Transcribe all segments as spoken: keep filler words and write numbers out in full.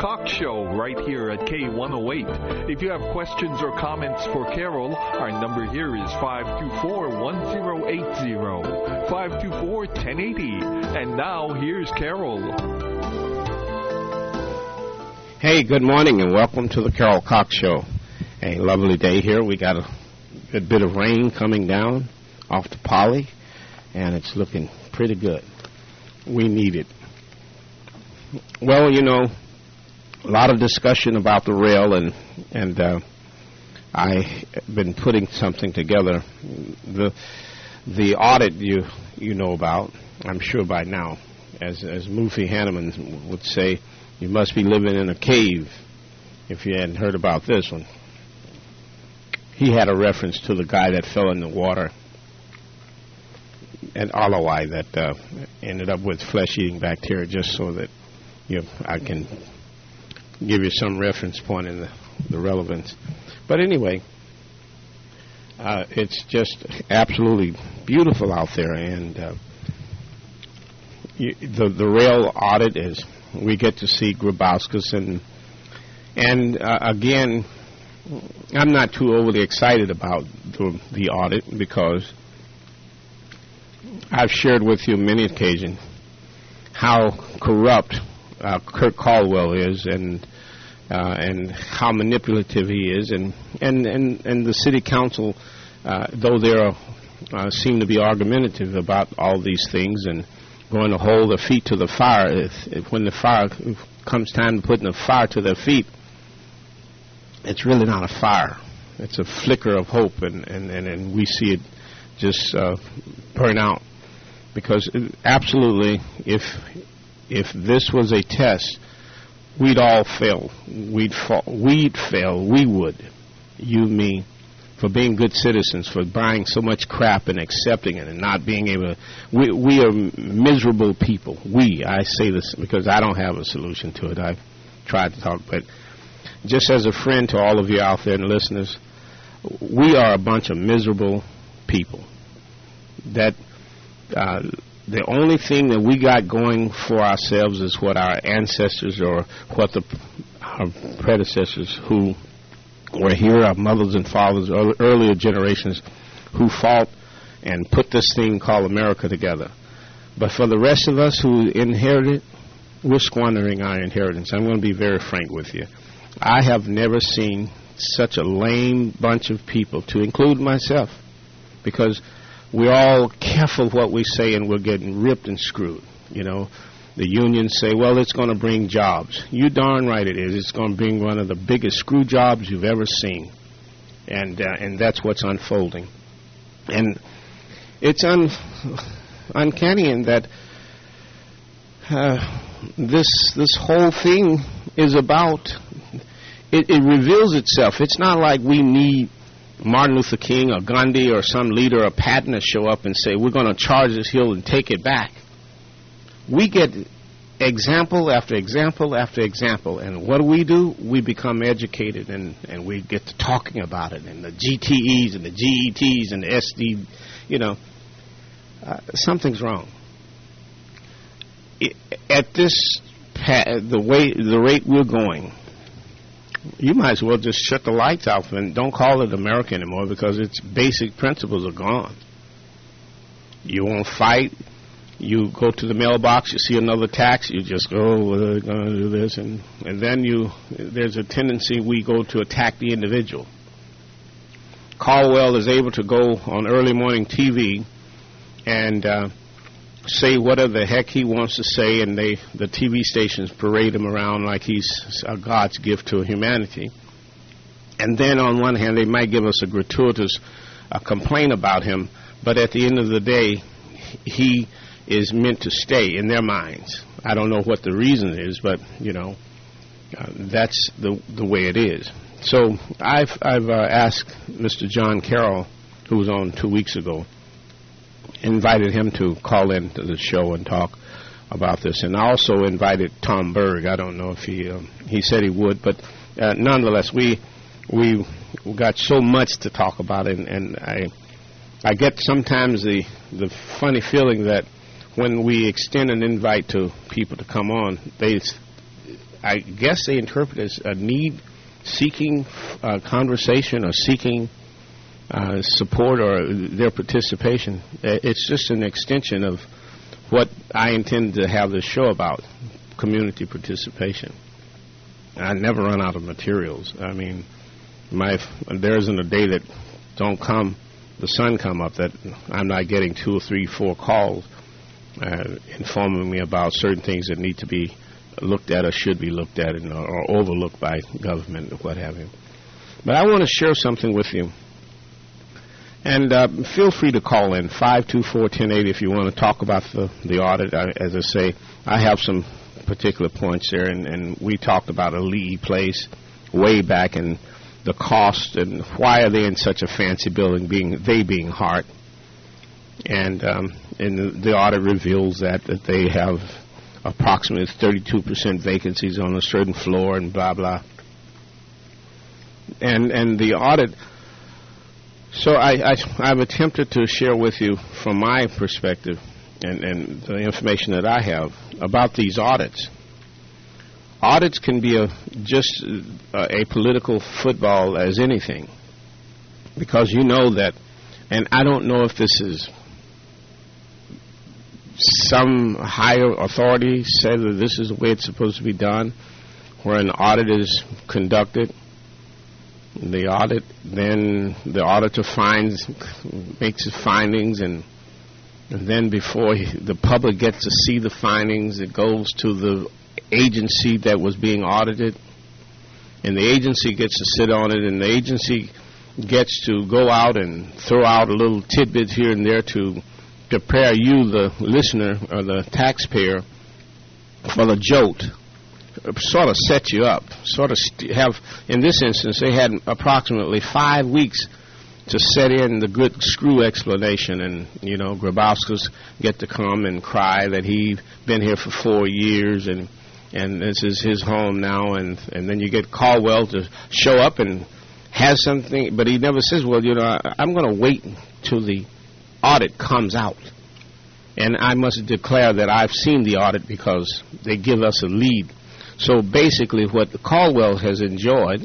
Talk Show right here at K one oh eight. If you have questions or comments for Carol, our number here is five two four, one oh eight oh, five two four, one oh eight oh. And now, here's Carol. Hey, good morning and welcome to the Carol Cox Show. A lovely day here. We got a good bit of rain coming down off the Poly, and it's looking pretty good. We need it. Well, you know, a lot of discussion about the rail, and and uh, I've been putting something together. The the audit you you know about, I'm sure by now, as as Mufi Hanneman would say, you must be living in a cave if you hadn't heard about this one. He had a reference to the guy that fell in the water at Alawai that uh, ended up with flesh-eating bacteria, just so that you know, I can give you some reference point in the, the relevance. But anyway, uh, it's just absolutely beautiful out there, and uh, you, the the rail audit is we get to see Grabowskis, and and uh, again, I'm not too overly excited about the, the audit because I've shared with you on many occasions how corrupt uh, Kurt Caldwell is, and uh, and how manipulative he is, and and, and, and the city council, uh, though they are uh, seem to be argumentative about all these things and going to hold their feet to the fire. If, if when the fire if comes time to putting the fire to their feet, it's really not a fire. It's a flicker of hope, and, and, and, and we see it just uh, burn out. Because absolutely, if if this was a test, we'd all fail. We'd fall. We'd fail. We would. You, me, for being good citizens, for buying so much crap and accepting it and not being able to. We, we are miserable people. We. I say this because I don't have a solution to it. I've tried to talk, but just as a friend to all of you out there and listeners, we are a bunch of miserable people. That uh, the only thing that we got going for ourselves is what our ancestors or what the our predecessors who were here, our mothers and fathers, earlier generations, who fought and put this thing called America together. But for the rest of us who inherited, we're squandering our inheritance. I'm going to be very frank with you. I have never seen such a lame bunch of people, to include myself, because we're all careful what we say and we're getting ripped and screwed. You know, the unions say, well, it's going to bring jobs. You darn right it is. It's going to bring one of the biggest screw jobs you've ever seen. And uh, and that's what's unfolding. And it's un- uncanny in that uh, this this whole thing is about, it, it reveals itself. It's not like we need Martin Luther King or Gandhi or some leader or Patton to show up and say, we're going to charge this hill and take it back. We get example after example after example, and what do we do? We become educated, and, and we get to talking about it, and the G T Es and the G E Ts and the S D, you know. Uh, something's wrong. It, at this, pa- the way, the rate we're going, you might as well just shut the lights off and don't call it America anymore, because its basic principles are gone. You won't fight. You go to the mailbox, you see another tax, you just go, oh, we're going to do this. And, and then you, there's a tendency we go to attack the individual. Caldwell is able to go on early morning T V and uh, say whatever the heck he wants to say, and they the T V stations parade him around like he's a God's gift to humanity. And then on one hand, they might give us a gratuitous uh, complaint about him, but at the end of the day, he is meant to stay in their minds. I don't know what the reason is, but, you know, uh, that's the the way it is. So I've, I've uh, asked Mister John Carroll, who was on two weeks ago, invited him to call in to the show and talk about this. And I also invited Tom Berg. I don't know if he um, he said he would, but uh, nonetheless, we we got so much to talk about, and, and I I get sometimes the the funny feeling that when we extend an invite to people to come on, they I guess they interpret as a need-seeking uh, conversation or seeking uh, support or their participation. It's just an extension of what I intend to have this show about, community participation. I never run out of materials. I mean, my there isn't a day that don't come, the sun come up, that I'm not getting two or three, four calls uh, informing me about certain things that need to be looked at or should be looked at and, or overlooked by government or what have you. But I want to share something with you. And uh, feel free to call in, five two four, one zero eight zero, if you want to talk about the, the audit. I, as I say, I have some particular points there, and, and we talked about a Lee Place way back, and the cost and why are they in such a fancy building, being they being Hart. And, um, and the, the audit reveals that, that they have approximately thirty-two percent vacancies on a certain floor and blah, blah. And, and the audit... So I, I, I've attempted to share with you from my perspective and, and the information that I have about these audits. Audits can be a, just a, a political football as anything, because you know that, and I don't know if this is some higher authority said that this is the way it's supposed to be done, where an audit is conducted. The audit, then the auditor finds, makes his findings, and, and then before he, the public gets to see the findings, it goes to the agency that was being audited, and the agency gets to sit on it, and the agency gets to go out and throw out a little tidbit here and there to prepare you, the listener or the taxpayer, for the jolt. Sort of set you up, sort of st- have, in this instance, they had approximately five weeks to set in the good screw explanation, and, you know, Grabowskis get to come and cry that he's been here for four years, and and this is his home now, and, and then you get Caldwell to show up and has something, but he never says, well, you know, I, I'm going to wait till the audit comes out, and I must declare that I've seen the audit because they give us a lead. So basically what Caldwell has enjoyed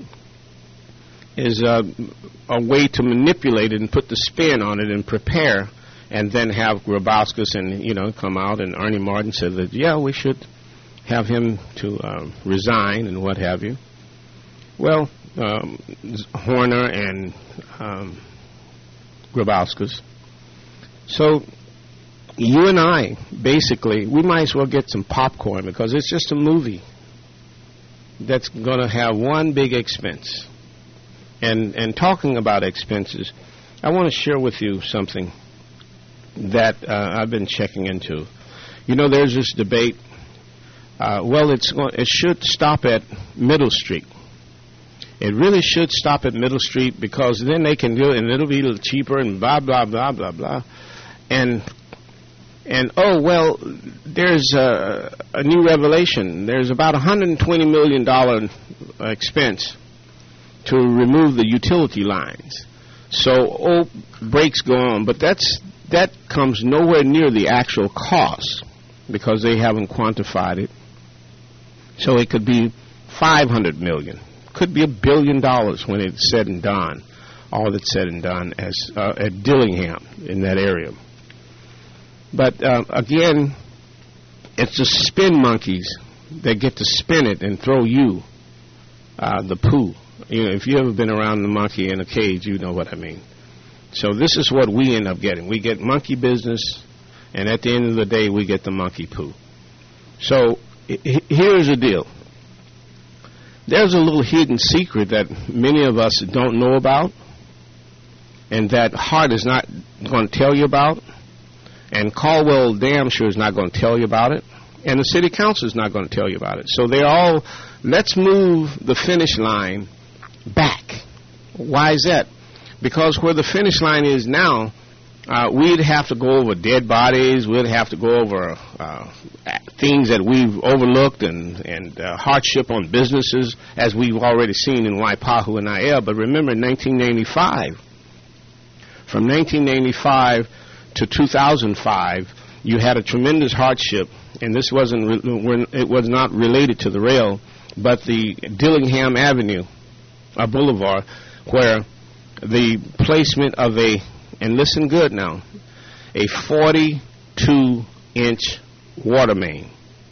is uh, a way to manipulate it and put the spin on it and prepare, and then have Grabowskis and, you know, come out, and Ernie Martin said that, yeah, we should have him to uh, resign and what have you. Well, um, Horner and um, Grabowskis. So you and I, basically, we might as well get some popcorn because it's just a movie that's going to have one big expense. And and talking about expenses, I want to share with you something that uh, I've been checking into. You know, there's this debate. Uh, well, it's going, it should stop at Middle Street. It really should stop at Middle Street because then they can do it and it'll be a little cheaper and blah, blah, blah, blah, blah. And And, oh, well, there's a, a new revelation. There's about one hundred twenty million dollars expense to remove the utility lines. So, oh, breaks go on. But that's that comes nowhere near the actual cost because they haven't quantified it. So it could be five hundred million dollars. Could be a billion dollars when it's said and done, all that's said and done as uh, at Dillingham in that area. But, uh, again, it's the spin monkeys that get to spin it and throw you uh, the poo. You know, if you've ever been around the monkey in a cage, you know what I mean. So this is what we end up getting. We get monkey business, and at the end of the day, we get the monkey poo. So h- here's the deal. There's a little hidden secret that many of us don't know about, and that Hart is not going to tell you about. And Caldwell damn sure is not going to tell you about it. And the city council is not going to tell you about it. So they're all, let's move the finish line back. Why is that? Because where the finish line is now, uh, we'd have to go over dead bodies. We'd have to go over uh, things that we've overlooked and, and uh, hardship on businesses, as we've already seen in Waipahu and Aiea. But remember, in nineteen ninety-five, from nineteen ninety-five to two thousand five, you had a tremendous hardship, and this wasn't re- it was not related to the rail. but the Dillingham Avenue, a boulevard, where the placement of a, and listen good now, a forty-two inch water main.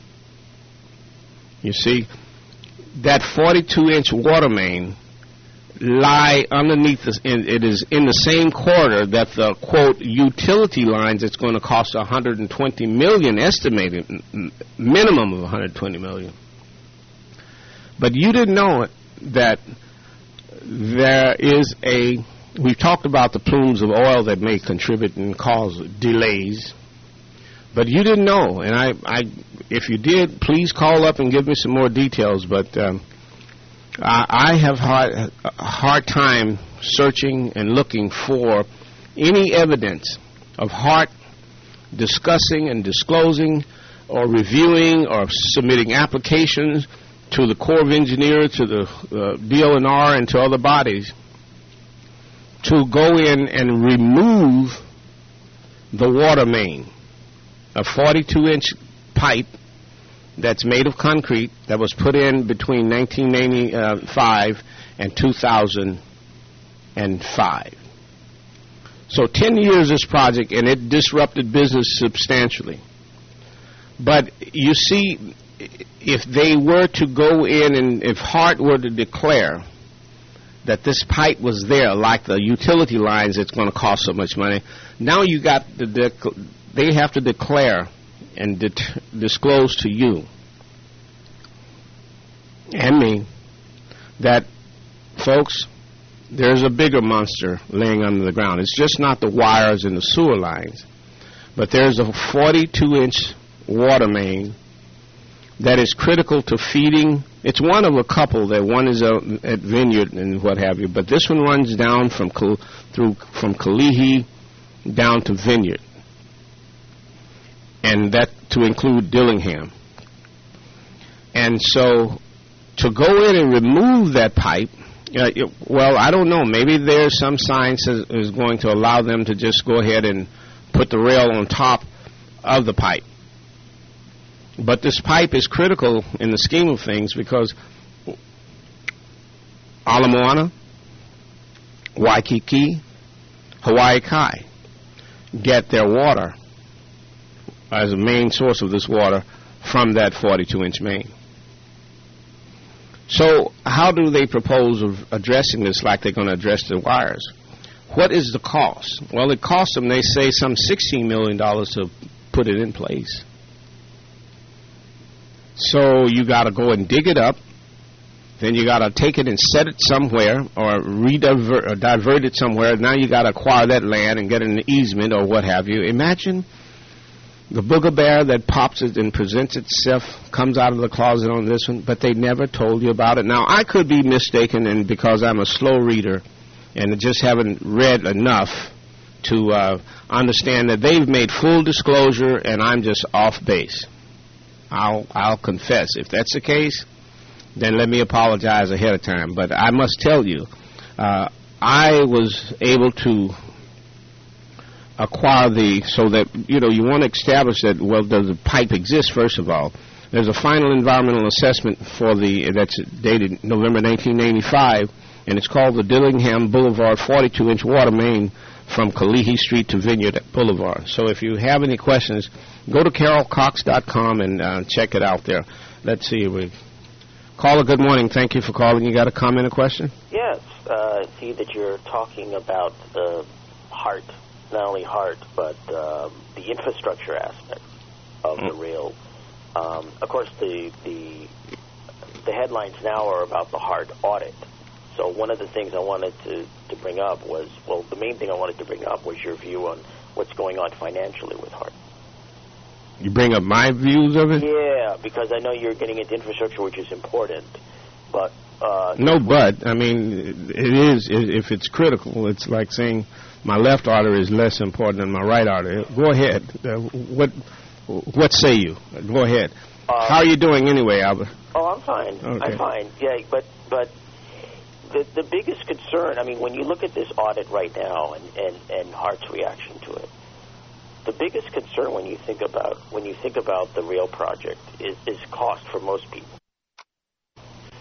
You see, that forty-two inch water main lie underneath this, and it is in the same corridor that the, quote, utility lines that's going to cost one hundred twenty million dollars, estimated minimum of one hundred twenty million dollars. But you didn't know it, that there is a, we've talked about the plumes of oil that may contribute and cause delays, but you didn't know, and I, I if you did, please call up and give me some more details, but um, I have hard, a hard time searching and looking for any evidence of Hart discussing and disclosing or reviewing or submitting applications to the Corps of Engineers, to the uh, D O N R, and to other bodies to go in and remove the water main, a forty-two inch pipe that's made of concrete that was put in between nineteen ninety-five and two thousand five. So ten years this project, and it disrupted business substantially. But you see, if they were to go in and if Hart were to declare that this pipe was there, like the utility lines, it's going to cost so much money, now you got the dec- they have to declare and det- disclose to you and me that, folks, there's a bigger monster laying under the ground. It's just not the wires and the sewer lines, but there's a forty-two inch water main that is critical to feeding. It's one of a couple. That one is a, at Vineyard and what have you, but this one runs down from Kal- through from Kalihi down to Vineyard, and that to include Dillingham. And so to go in and remove that pipe, uh, it, well, I don't know. Maybe there's some science that is going to allow them to just go ahead and put the rail on top of the pipe. But this pipe is critical in the scheme of things because Ala Moana, Waikiki, Hawaii Kai get their water as a main source of this water from that forty-two inch main. So how do they propose of addressing this like they're going to address the wires? What is the cost? Well, it costs them, they say, some sixteen million dollars to put it in place. So you got to go and dig it up. Then you got to take it and set it somewhere or redivert or divert it somewhere. Now you got to acquire that land and get an easement or what have you. Imagine the booger bear that pops it and presents itself, comes out of the closet on this one, but they never told you about it. Now, I could be mistaken, and because I'm a slow reader and just haven't read enough to uh, understand that they've made full disclosure and I'm just off base. I'll, I'll confess. If that's the case, then let me apologize ahead of time. But I must tell you, uh, I was able to acquire the, so that, you know, you want to establish that, well, does the pipe exist, first of all. There's a final environmental assessment for the, that's dated November nineteen ninety-five, and it's called the Dillingham Boulevard forty-two inch water main from Kalihi Street to Vineyard Boulevard. So if you have any questions, go to carol cox dot com and uh, check it out there. Let's see. We Caller, good morning. Thank you for calling. You got a comment or question? Yes. Uh, I see that you're talking about the Hart, not only Hart, but um, the infrastructure aspect of mm. the rail. Um, of course, the, the the headlines now are about the Hart audit. So one of the things I wanted to, to bring up was, well, the main thing I wanted to bring up was your view on what's going on financially with Hart. You bring up my views of it? Yeah, because I know you're getting into infrastructure, which is important, but... Uh, no, but, I mean, it is, if it's critical, it's like saying my left artery is less important than my right artery. Go ahead. Uh, what what say you? Go ahead. Uh, How are you doing anyway, Albert? Oh, I'm fine. Okay. I'm fine. Yeah, but... but The, the biggest concern, I mean, when you look at this audit right now and, and, and Hart's reaction to it, the biggest concern when you think about when you think about the rail project is, is cost for most people.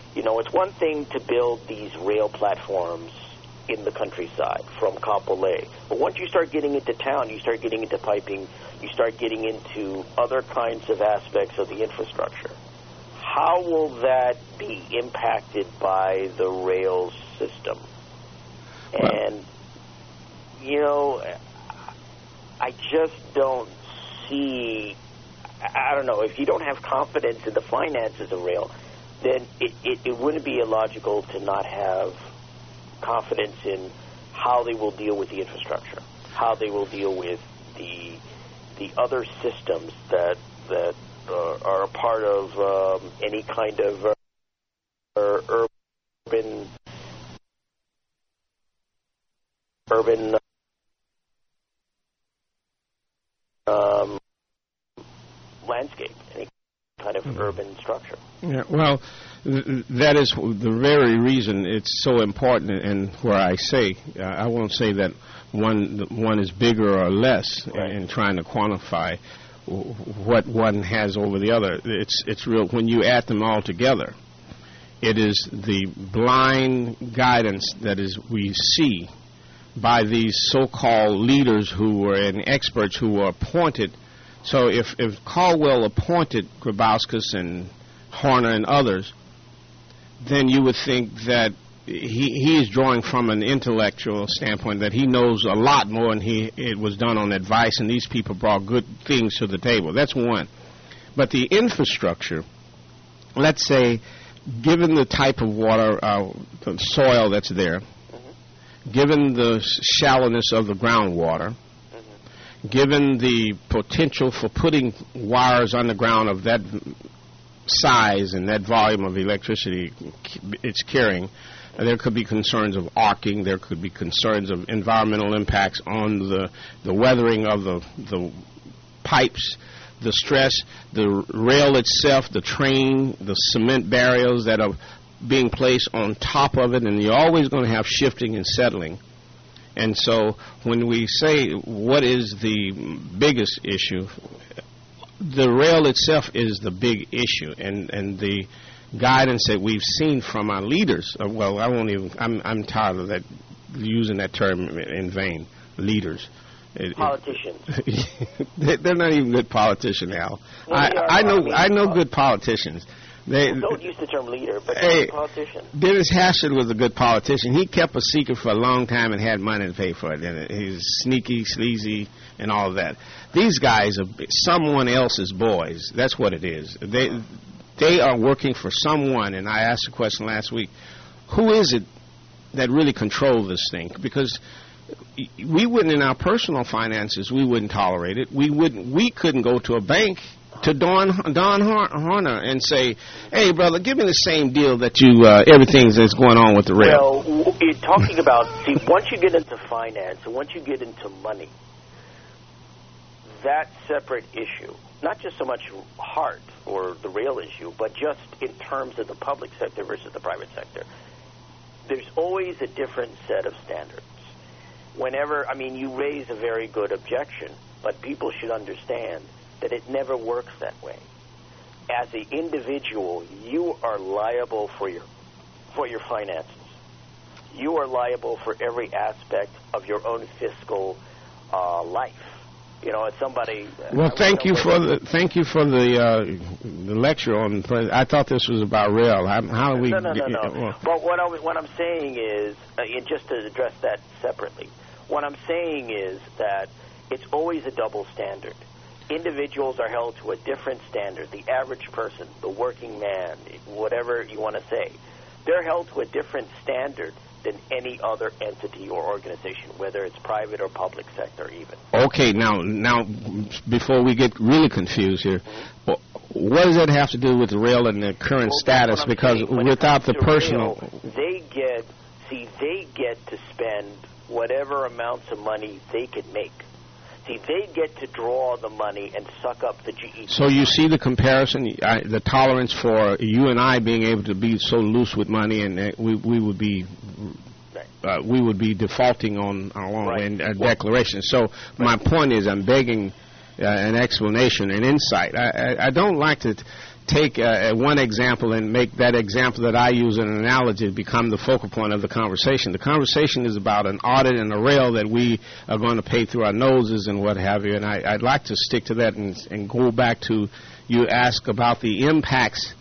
You know, it's one thing to build these rail platforms in the countryside from Kapolei. But once you start getting into town, you start getting into piping, you start getting into other kinds of aspects of the infrastructure. How will that be impacted by the rail system? Well, and, you know, I just don't see, I don't know, if you don't have confidence in the finances of rail, then it, it, it wouldn't be illogical to not have confidence in how they will deal with the infrastructure, how they will deal with the the other systems that that uh, are a part of um, any kind of uh, urban urban um, landscape, any kind of mm-hmm. urban structure. Yeah, well, th- that is the very reason it's so important, and where I say, uh, I won't say that one one is bigger or less right. in, in trying to quantify w- what one has over the other. It's it's real when you add them all together. It is the blind guidance that is we see by these so-called leaders who were and experts who were appointed. So if if Caldwell appointed Grabowskis and Horner and others, then you would think that he he is drawing from an intellectual standpoint, that he knows a lot more and he it was done on advice, and these people brought good things to the table. That's one. But the infrastructure, let's say, given the type of water, uh, the soil that's there, mm-hmm. given the shallowness of the groundwater, mm-hmm. given the potential for putting wires underground of that size and that volume of electricity it's carrying, there could be concerns of arcing. There could be concerns of environmental impacts on the the weathering of the the pipes, the stress, the rail itself, the train, the cement barriers that are being placed on top of it, and you're always going to have shifting and settling. And so when we say what is the biggest issue, the rail itself is the big issue, and, and the guidance that we've seen from our leaders. Uh, well, I won't even. I'm I'm tired of that using that term in vain. Leaders, it, politicians. It, they're not even good politicians now. Well, I are, I know I, mean, I know good politicians. They well, don't use the term leader, but hey, politician. Dennis Hastert was a good politician. He kept a secret for a long time and had money to pay for it. And he's sneaky, sleazy, and all of that. These guys are someone else's boys. That's what it is. They they are working for someone. And I asked a question last week: who is it that really controls this thing? Because we wouldn't, in our personal finances, we wouldn't tolerate it. We wouldn't. We couldn't go to a bank, to Don Don Horner, and say, "Hey, brother, give me the same deal that you uh, everything that's going on with the rail." Well, you're talking about, see, once you get into finance and once you get into money, that separate issue, not just so much HART or the rail issue, but just in terms of the public sector versus the private sector, there's always a different set of standards. Whenever, I mean, you raise a very good objection, but people should understand that it never works that way. As an individual, you are liable for your for your finances. You are liable for every aspect of your own fiscal uh, life. You know, as somebody. Well, thank you for the thank you for the uh, the lecture on. I thought this was about rail. How, how do we? No, no, no, no. Well, well, what I, what I'm saying is, uh, just to address that separately, what I'm saying is that it's always a double standard. Individuals are held to a different standard. The average person, the working man, whatever you want to say, they're held to a different standard than any other entity or organization, whether it's private or public sector even. Okay, now, now, before we get really confused here, mm-hmm. what does that have to do with the rail and the current well, status? Because saying, without the personal... Rail, they get, see, they get to spend whatever amounts of money they can make. See, they get to draw the money and suck up the G E P. So you see the comparison, uh, the tolerance for you and I being able to be so loose with money, and uh, we we would be uh, we would be defaulting on our own right. uh, declaration. So right. my point is, I'm begging uh, an explanation, an insight. I, I, I don't like to take uh, one example and make that example that I use in an analogy become the focal point of the conversation. The conversation is about an audit and a rail that we are going to pay through our noses and what have you. And I, I'd like to stick to that and, and go back to you ask about the impacts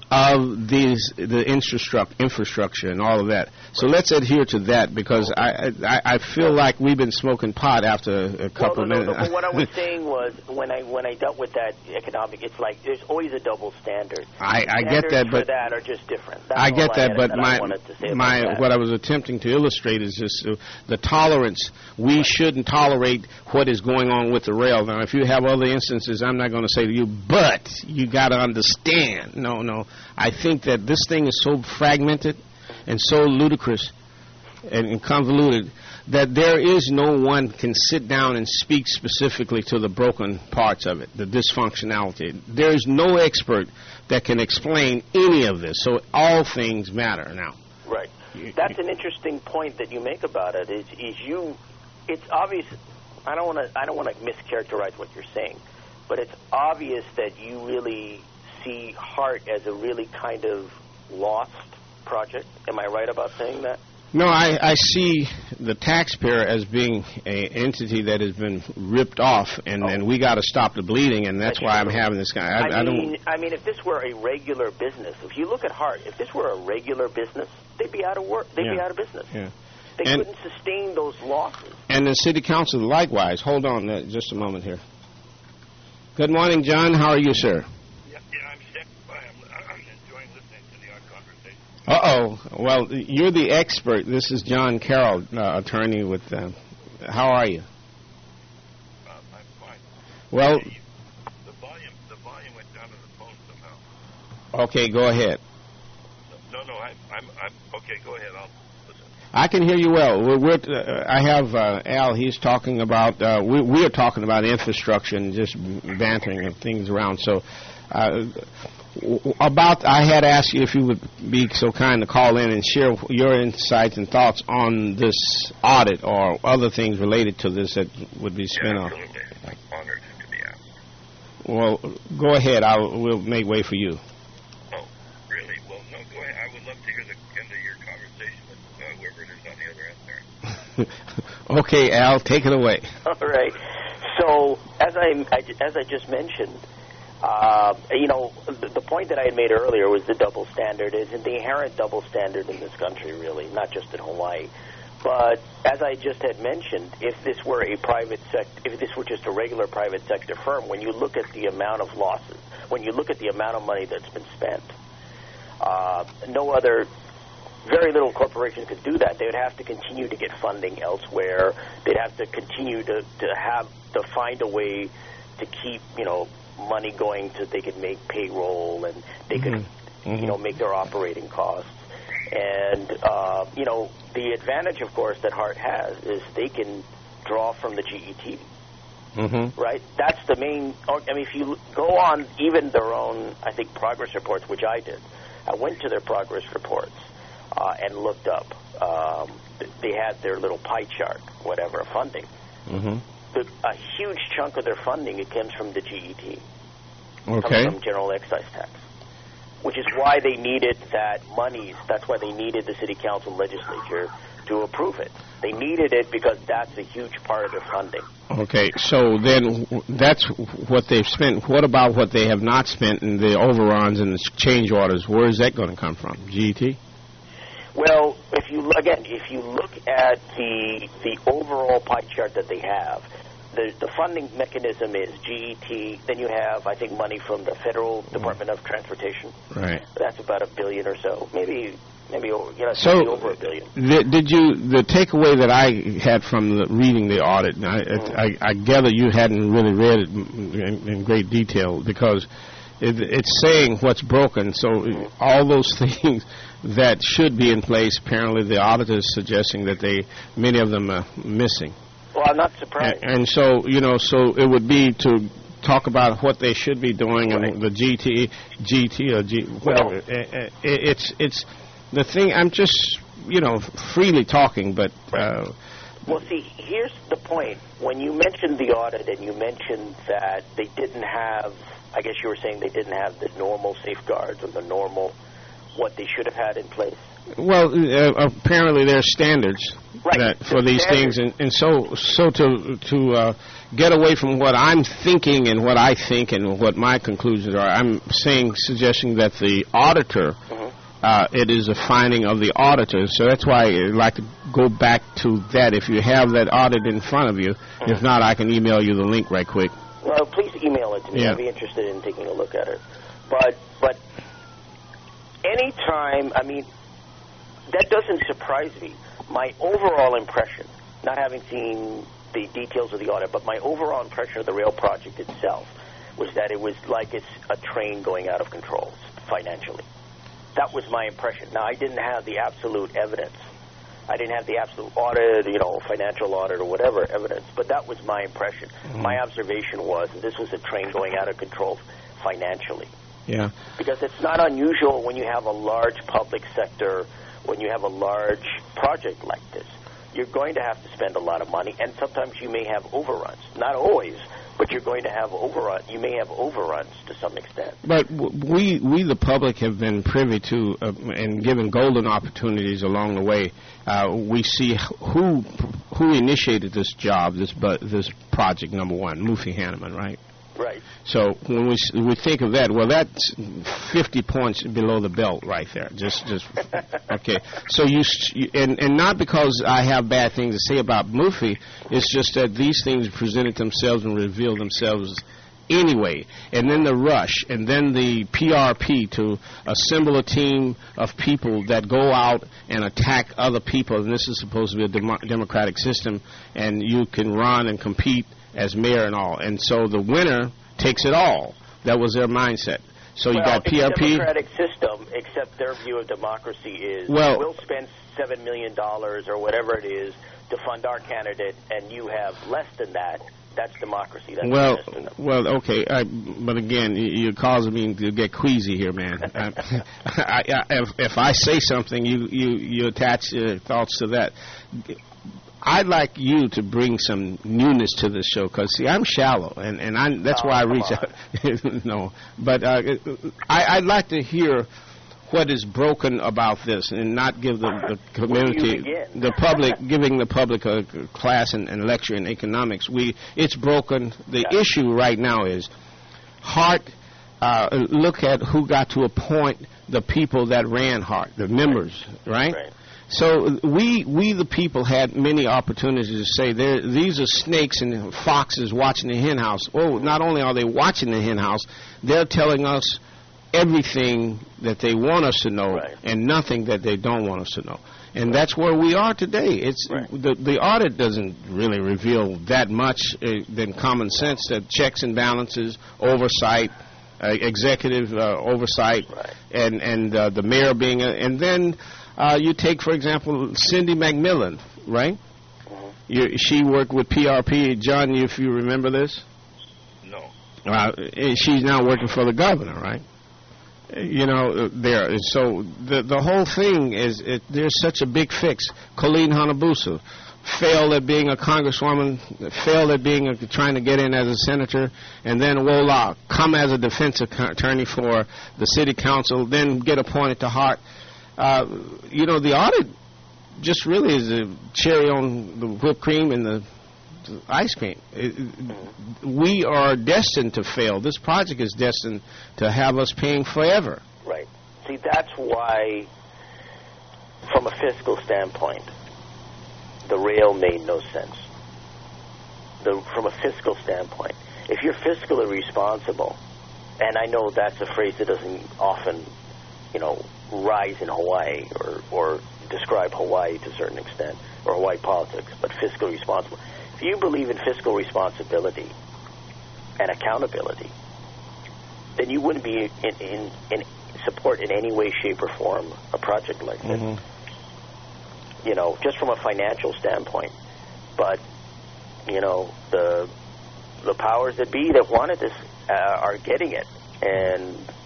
of these the infrastructure infrastructure and all of that. So let's adhere to that because I I, I feel like we've been smoking pot after a couple well, no, of no, minutes. No, but what I was saying was when I when I dealt with that economic, it's like there's always a double standard. I, I get that, but for that are just different. That's I get all that, I but that my my that. what I was attempting to illustrate is just uh, the tolerance. We right. shouldn't tolerate what is going on with the rail. Now, if you have other instances, I'm not going to say to you, but you got to understand. No, no. I think that this thing is so fragmented and so ludicrous and convoluted that there is no one can sit down and speak specifically to the broken parts of it, the dysfunctionality. There is no expert that can explain any of this, so all things matter now. Right. That's an interesting point that you make about it. Is is you? It's obvious. I don't want to. I don't want to mischaracterize what you're saying, but it's obvious that you really see HART as a really kind of lost project. Am I right about saying that? No, I, I see the taxpayer as being an entity that has been ripped off, and, oh. and we got to stop the bleeding, and that's, that's why true. I'm having this guy. I, I, I mean, don't. I mean, if this were a regular business, if you look at HART, if this were a regular business, they'd be out of work. They'd yeah. be out of business. Yeah. They and, couldn't sustain those losses. And the city council likewise. Hold on uh, just a moment here. Good morning, John. How are you, sir? Yeah, yeah I'm sick, but I'm, I'm enjoying listening to the odd conversation. Uh-oh. Well, you're the expert. This is John Carroll, uh, attorney with... Uh, how are you? Uh, I'm fine. Well... The, the volume the volume went down to the phone somehow. Okay, go ahead. No, no, I'm... I'm, I'm okay, go ahead. I'll listen. I can hear you well. We're, we're, uh, I have uh, Al. He's talking about... Uh, we, we are talking about infrastructure and just bantering and things around. So... Uh, About, I had asked you if you would be so kind to call in and share your insights and thoughts on this audit or other things related to this that would be spin yeah, off. Absolutely. I'm honored to be asked. Well, go ahead. I will make way for you. Oh, really? Well, no, go ahead. I would love to hear the end of your conversation with uh, whoever it is on the other end there. Okay, Al, take it away. All right. So, as I, I as I just mentioned. Uh, you know, the, the point that I had made earlier was the double standard is the inherent double standard in this country, really, not just in Hawaii. But as I just had mentioned, if this were a private sector, if this were just a regular private sector firm, when you look at the amount of losses, when you look at the amount of money that's been spent, uh, no other, very little corporation could do that. They would have to continue to get funding elsewhere. They'd have to continue to, to have to find a way to keep, you know, money going so they could make payroll and they mm-hmm. could, mm-hmm. you know, make their operating costs. And, uh, you know, the advantage, of course, that HART has is they can draw from the G E T, mm-hmm. right? That's the main, I mean, if you go on even their own, I think, progress reports, which I did, I went to their progress reports uh, and looked up. Um, they had their little pie chart, whatever, funding. Mm-hmm. The, a huge chunk of their funding, it comes from the G E T, okay. comes from general excise tax, which is why they needed that money. That's why they needed the city council legislature to approve it. They needed it because that's a huge part of their funding. Okay, so then that's what they've spent. What about what they have not spent in the overruns and the change orders? Where is that going to come from? G E T? Well, if you again, if you look at the the overall pie chart that they have, the the funding mechanism is G E T. Then you have, I think, money from the Federal Department of Transportation. Right. That's about a billion or so, maybe maybe you know, so maybe over a billion. The, did you the takeaway that I had from the, reading the audit? And I, mm-hmm. I, I gather you hadn't really read it in, in great detail because it, it's saying what's broken. So mm-hmm. all those things that should be in place, apparently the auditor is suggesting that they, many of them are missing. Well, I'm not surprised. And, and so, you know, so it would be to talk about what they should be doing right. and the G T, G T or G, whatever. Well, it, it's, it's the thing, I'm just, you know, freely talking, but... Uh, well, see, here's the point. When you mentioned the audit and you mentioned that they didn't have I guess you were saying they didn't have the normal safeguards or the normal, what they should have had in place. Well, uh, apparently there are standards right. that, for the these standards. things, and, and so so to to uh, get away from what I'm thinking and what I think and what my conclusions are, I'm saying, suggesting that the auditor, mm-hmm. uh, it is a finding of the auditor. So that's why I'd like to go back to that. If you have that audit in front of you, mm-hmm. if not, I can email you the link right quick. Well, please email it to me. Yeah. I'd be interested in taking a look at it. But but any time, I mean, that doesn't surprise me. My overall impression, not having seen the details of the audit, but my overall impression of the rail project itself was that it was like it's a train going out of control financially. That was my impression. Now, I didn't have the absolute evidence. I didn't have the absolute audit, you know, financial audit or whatever evidence, but that was my impression. Mm-hmm. My observation was that this was a train going out of control financially. Yeah. Because it's not unusual when you have a large public sector, when you have a large project like this. You're going to have to spend a lot of money, and sometimes you may have overruns. Not always, but you're going to have overrun. You may have overruns to some extent. But w- we, we the public, have been privy to uh, and given golden opportunities along the way. Uh, we see who who initiated this job, this bu- this project. Number one, Mufi Hanneman, right? Right. So when we we think of that, well, that's fifty points below the belt right there. Just just okay. So you and and not because I have bad things to say about Mufi. It's just that these things presented themselves and revealed themselves anyway. And then the rush, and then the P R P to assemble a team of people that go out and attack other people. And this is supposed to be a dem- democratic system, and you can run and compete as mayor and all. And so the winner takes it all. That was their mindset. So you well, got P R P. It's a democratic system, except their view of democracy is well, we'll spend seven million dollars or whatever it is to fund our candidate, and you have less than that. That's democracy. That's well, well, okay, I, but again, you're causing me to get queasy here, man. I, I, I, if, if I say something, you, you, you attach your thoughts to that. I'd like you to bring some newness to this show, because, see, I'm shallow, and, and I, that's oh, why I reach out. No, but uh, I, I'd like to hear what is broken about this, and not give the, the community, the public, giving the public a class and, and lecture in economics. We, it's broken. The yeah. issue right now is Hart. Uh, look at who got to appoint the people that ran Hart, the members, right? Right. So we, we the people, had many opportunities to say, there, these are snakes and foxes watching the hen house. Oh, not only are they watching the hen house, they're telling us everything that they want us to know, right. and nothing that they don't want us to know. And right. that's where we are today. It's right. the, the audit doesn't really reveal that much uh, than common sense, that checks and balances, oversight, uh, executive uh, oversight, right. and, and uh, the mayor being a, and then uh, you take, for example, Cindy McMillan, right? Mm-hmm. You, she worked with P R P. John, if you remember this? No. Uh, she's now working for the governor, right? You know, there. So the the whole thing is, it, there's such a big fix. Colleen Hanabusa failed at being a congresswoman, failed at being a, trying to get in as a senator, and then voila, come as a defense attorney for the city council, then get appointed to Hart. Uh, you know, the audit just really is a cherry on the whipped cream and the ice cream. It, we are destined to fail. This project is destined to have us paying forever. Right. See, that's why, from a fiscal standpoint, the rail made no sense. The, from a fiscal standpoint, if you're fiscally responsible, and I know that's a phrase that doesn't often, you know, rise in Hawaii or, or describe Hawaii to a certain extent, or Hawaii politics, but fiscally responsible. If you believe in fiscal responsibility and accountability, then you wouldn't be in, in, in support in any way, shape, or form a project like this. Mm-hmm. You know, just from a financial standpoint. But, you know, the the powers that be that wanted this uh, are getting it. And,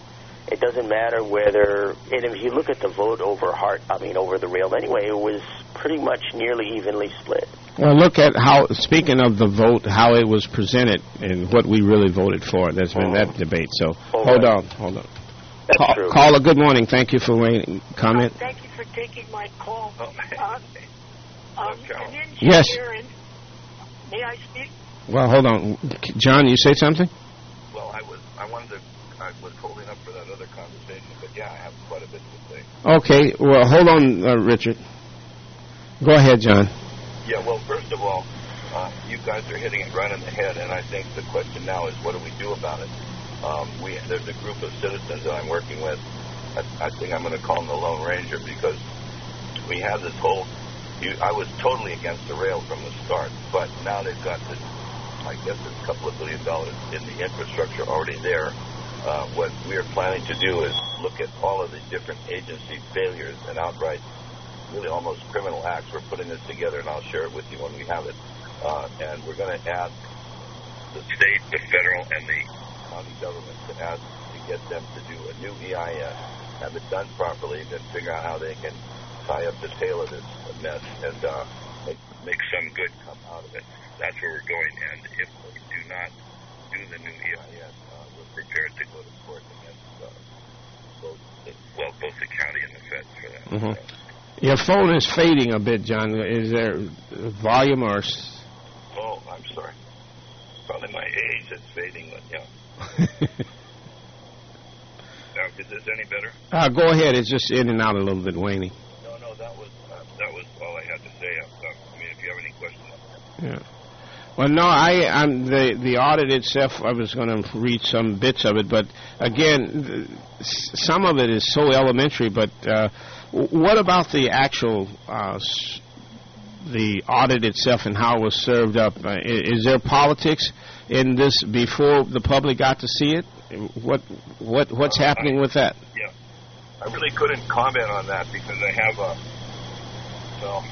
it doesn't matter whether, and if you look at the vote over Hart, I mean, over the rail anyway, it was pretty much nearly evenly split. Well, look at how, speaking of the vote, how it was presented and what we really voted for. There's been Oh. that debate. So Oh, hold right. on, hold on. That's Call, true. Caller, good morning. Thank you for waiting. Comment? Uh, thank you for taking my call. Oh, Um, Oh, um, Carol. an engineer Yes. and- may I speak? Well, hold on. John, you say something? Well, I was I wanted to I was holding up for that other conversation, but yeah, I have quite a bit to say. Okay. Well, hold on, uh, Richard. Go ahead, John. Yeah, well, first of all, uh, you guys are hitting it right on the head, and I think the question now is, what do we do about it? Um, we there's a group of citizens that I'm working with. I, I think I'm going to call them the Lone Ranger because we have this whole. You, I was totally against the rail from the start, but now they've got this. I guess it's a couple of billion dollars in the infrastructure already there. Uh, what we are planning to do is look at all of the different agency failures and outright, really almost criminal acts. We're putting this together, and I'll share it with you when we have it. Uh, and we're going to ask the state, the federal, and the county government to ask to get them to do a new E I S, have it done properly, then figure out how they can tie up the tail of this mess and uh, make, make some good come out of it. That's where we're going. And if we do not do the new E I S, uh, we're prepared to go to court against uh, both, the, well, both the county and the feds for that. Mhm. So, Your phone is fading a bit, John. Is there volume or... s- oh, I'm sorry. Probably my age that's fading, but yeah. Now, is this any better? uh, go ahead. It's just in and out a little bit, waning. No, no, that was uh, that was all I had to say. Uh, I mean, if you have any questions. Yeah. Well, no, I, I'm the the audit itself. I was going to read some bits of it, but again, th- s- some of it is so elementary. But uh, w- what about the actual uh, s- the audit itself and how it was served up? Uh, is, is there politics in this before the public got to see it? What what what's Uh, happening I- with that? Yeah, I really couldn't comment on that because I have a. Well,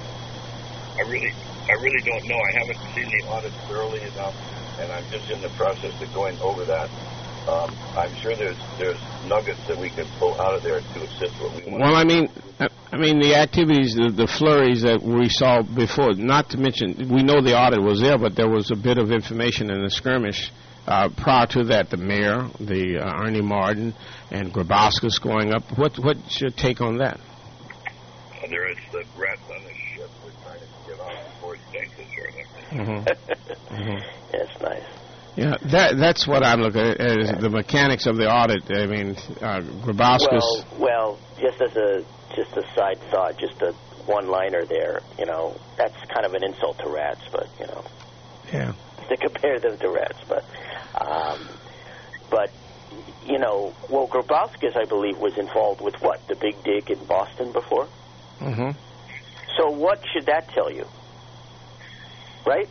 I really, I really don't know. I haven't seen the audit thoroughly enough, and I'm just in the process of going over that. Um, I'm sure there's there's nuggets that we can pull out of there to assist what we want. Well, I mean, I I mean the activities, the, the flurries that we saw before. Not to mention, we know the audit was there, but there was a bit of information in the skirmish uh, prior to that. The mayor, the uh, Ernie Martin, and Grabowskis going up. What what's your take on that? Uh, there is the rats on the ship. We're trying to get off before it sinks or something. Mm-hmm. Mm-hmm. That's nice. Yeah, that that's what I'm looking at, as the mechanics of the audit. I mean, uh, Grabowskis. Well, well, just as a just a side thought, just a one-liner there. You know, that's kind of an insult to rats, but you know, Yeah. to compare them to rats. But, um, but you know, well, Grabowskis, I believe, was involved with what, the Big Dig in Boston before. Mm-hmm. So what should that tell you, right?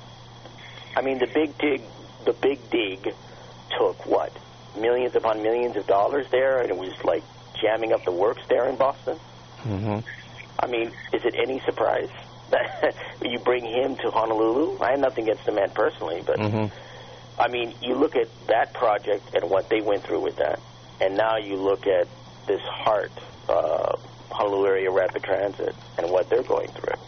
I mean, the Big Dig, the Big Dig took what, millions upon millions of dollars there, and it was like jamming up the works there in Boston. Mm-hmm. I mean, is it any surprise that you bring him to Honolulu? I have nothing against the man personally, but Mm-hmm. I mean, you look at that project and what they went through with that, and now you look at this Hart, uh, Honolulu Area Rapid Transit, and what they're going through.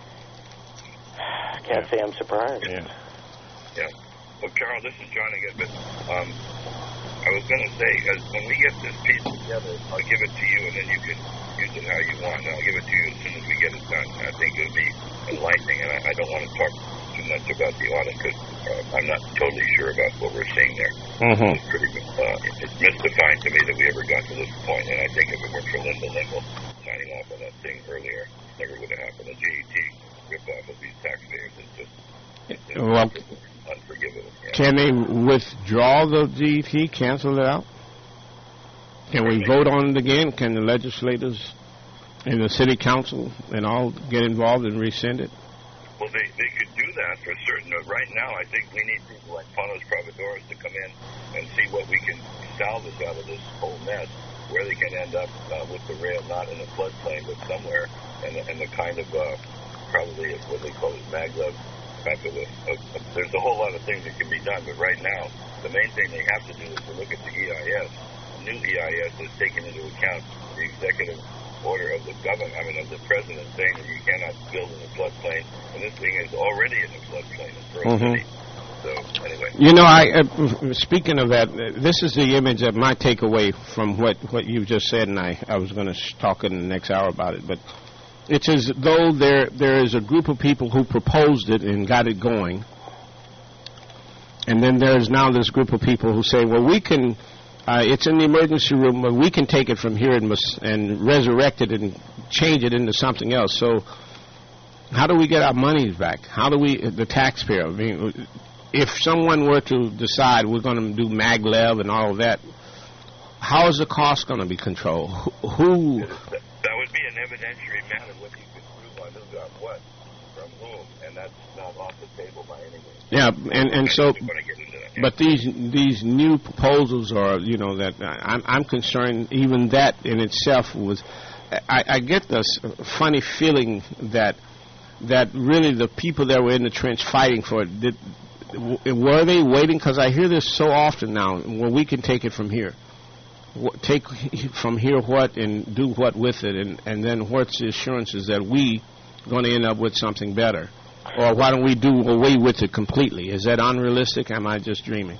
Can't Yeah. say I'm surprised. Yeah. Yeah. Well, Carol, this is John again, but um, I was going to say, as when we get this piece together, I'll give it to you, and then you can use it how you want. And I'll give it to you as soon as we get it done. I think it'll be enlightening, and I, I don't want to talk too much about the audit because uh, I'm not totally sure about what we're seeing there. Mm-hmm. It's pretty, uh, it's mystifying to me that we ever got to this point, and I think if it weren't for Linda Lingle signing off on that thing earlier, it never would have happened. The G E T rip-off of these taxpayers is just it's Well, unforgivable. Yeah. can they withdraw the D E T, cancel it out? Can we vote on it again? Can the legislators and the city council and all get involved and rescind it? Well, they, they could do that for certain. But right now, I think we need people like Panos Providores to come in and see what we can salvage out of this whole mess, where they can end up uh, with the rail not in a floodplain, but somewhere in the, in the kind of uh, probably what they call it maglev type of a, of, of. There's a whole lot of things that can be done, but right now, the main thing they have to do is to look at the E I S. new E I S has taken into account the executive order of the government, I mean, of the president saying that you cannot build in a floodplain, and this thing is already in a floodplain in Pearl Mm-hmm. City. So, anyway. You know, I uh, speaking of that, uh, this is the image of my takeaway from what, what you just said, and I, I was going to sh- talk in the next hour about it, but it's as though there there is a group of people who proposed it and got it going, and then there's now this group of people who say, well, we can, uh, it's in the emergency room, but we can take it from here and, mus- and resurrect it and change it into something else. So how do we get our monies back? How do we, the taxpayer, I mean, if someone were to decide we're going to do maglev and all of that, how is the cost going to be controlled? Who? That would be an evidentiary matter, what you could prove on who got what from whom, and that's not off the table by any means. Yeah, and and so, Yeah. but these these new proposals are, you know, that I'm I'm concerned. Even that in itself was, I, I get this funny feeling that that really the people that were in the trench fighting for it did. Were they waiting? Because I hear this so often now. Well, we can take it from here. Take from here what and do what with it, and, and then what's the assurances that we going to end up with something better? Or why don't we do away with it completely? Is that unrealistic? Am I just dreaming?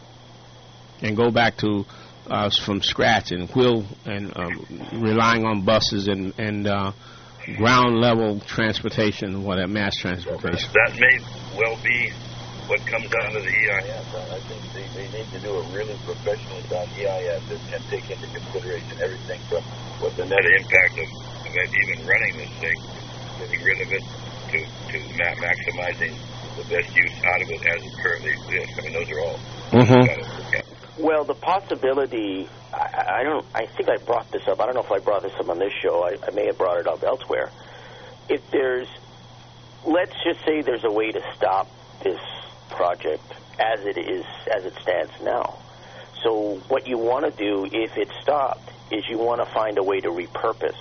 And go back to uh, from scratch and will and um, relying on buses and and uh, ground level transportation, what mass transportation. That may well be what comes out of the E I S. I think they, they need to do a really professionally done E I S and, and take into consideration everything from what the net impact of, of even running this thing, getting rid of it, to, to ma- maximizing the best use out of it as it currently exists. I mean, those are all. Mm-hmm. Well, the possibility, I, I don't, I think I brought this up. I don't know if I brought this up on this show. I, I may have brought it up elsewhere. If there's, let's just say there's a way to stop this project as it is, as it stands now. So what you want to do, if it's stopped, is you want to find a way to repurpose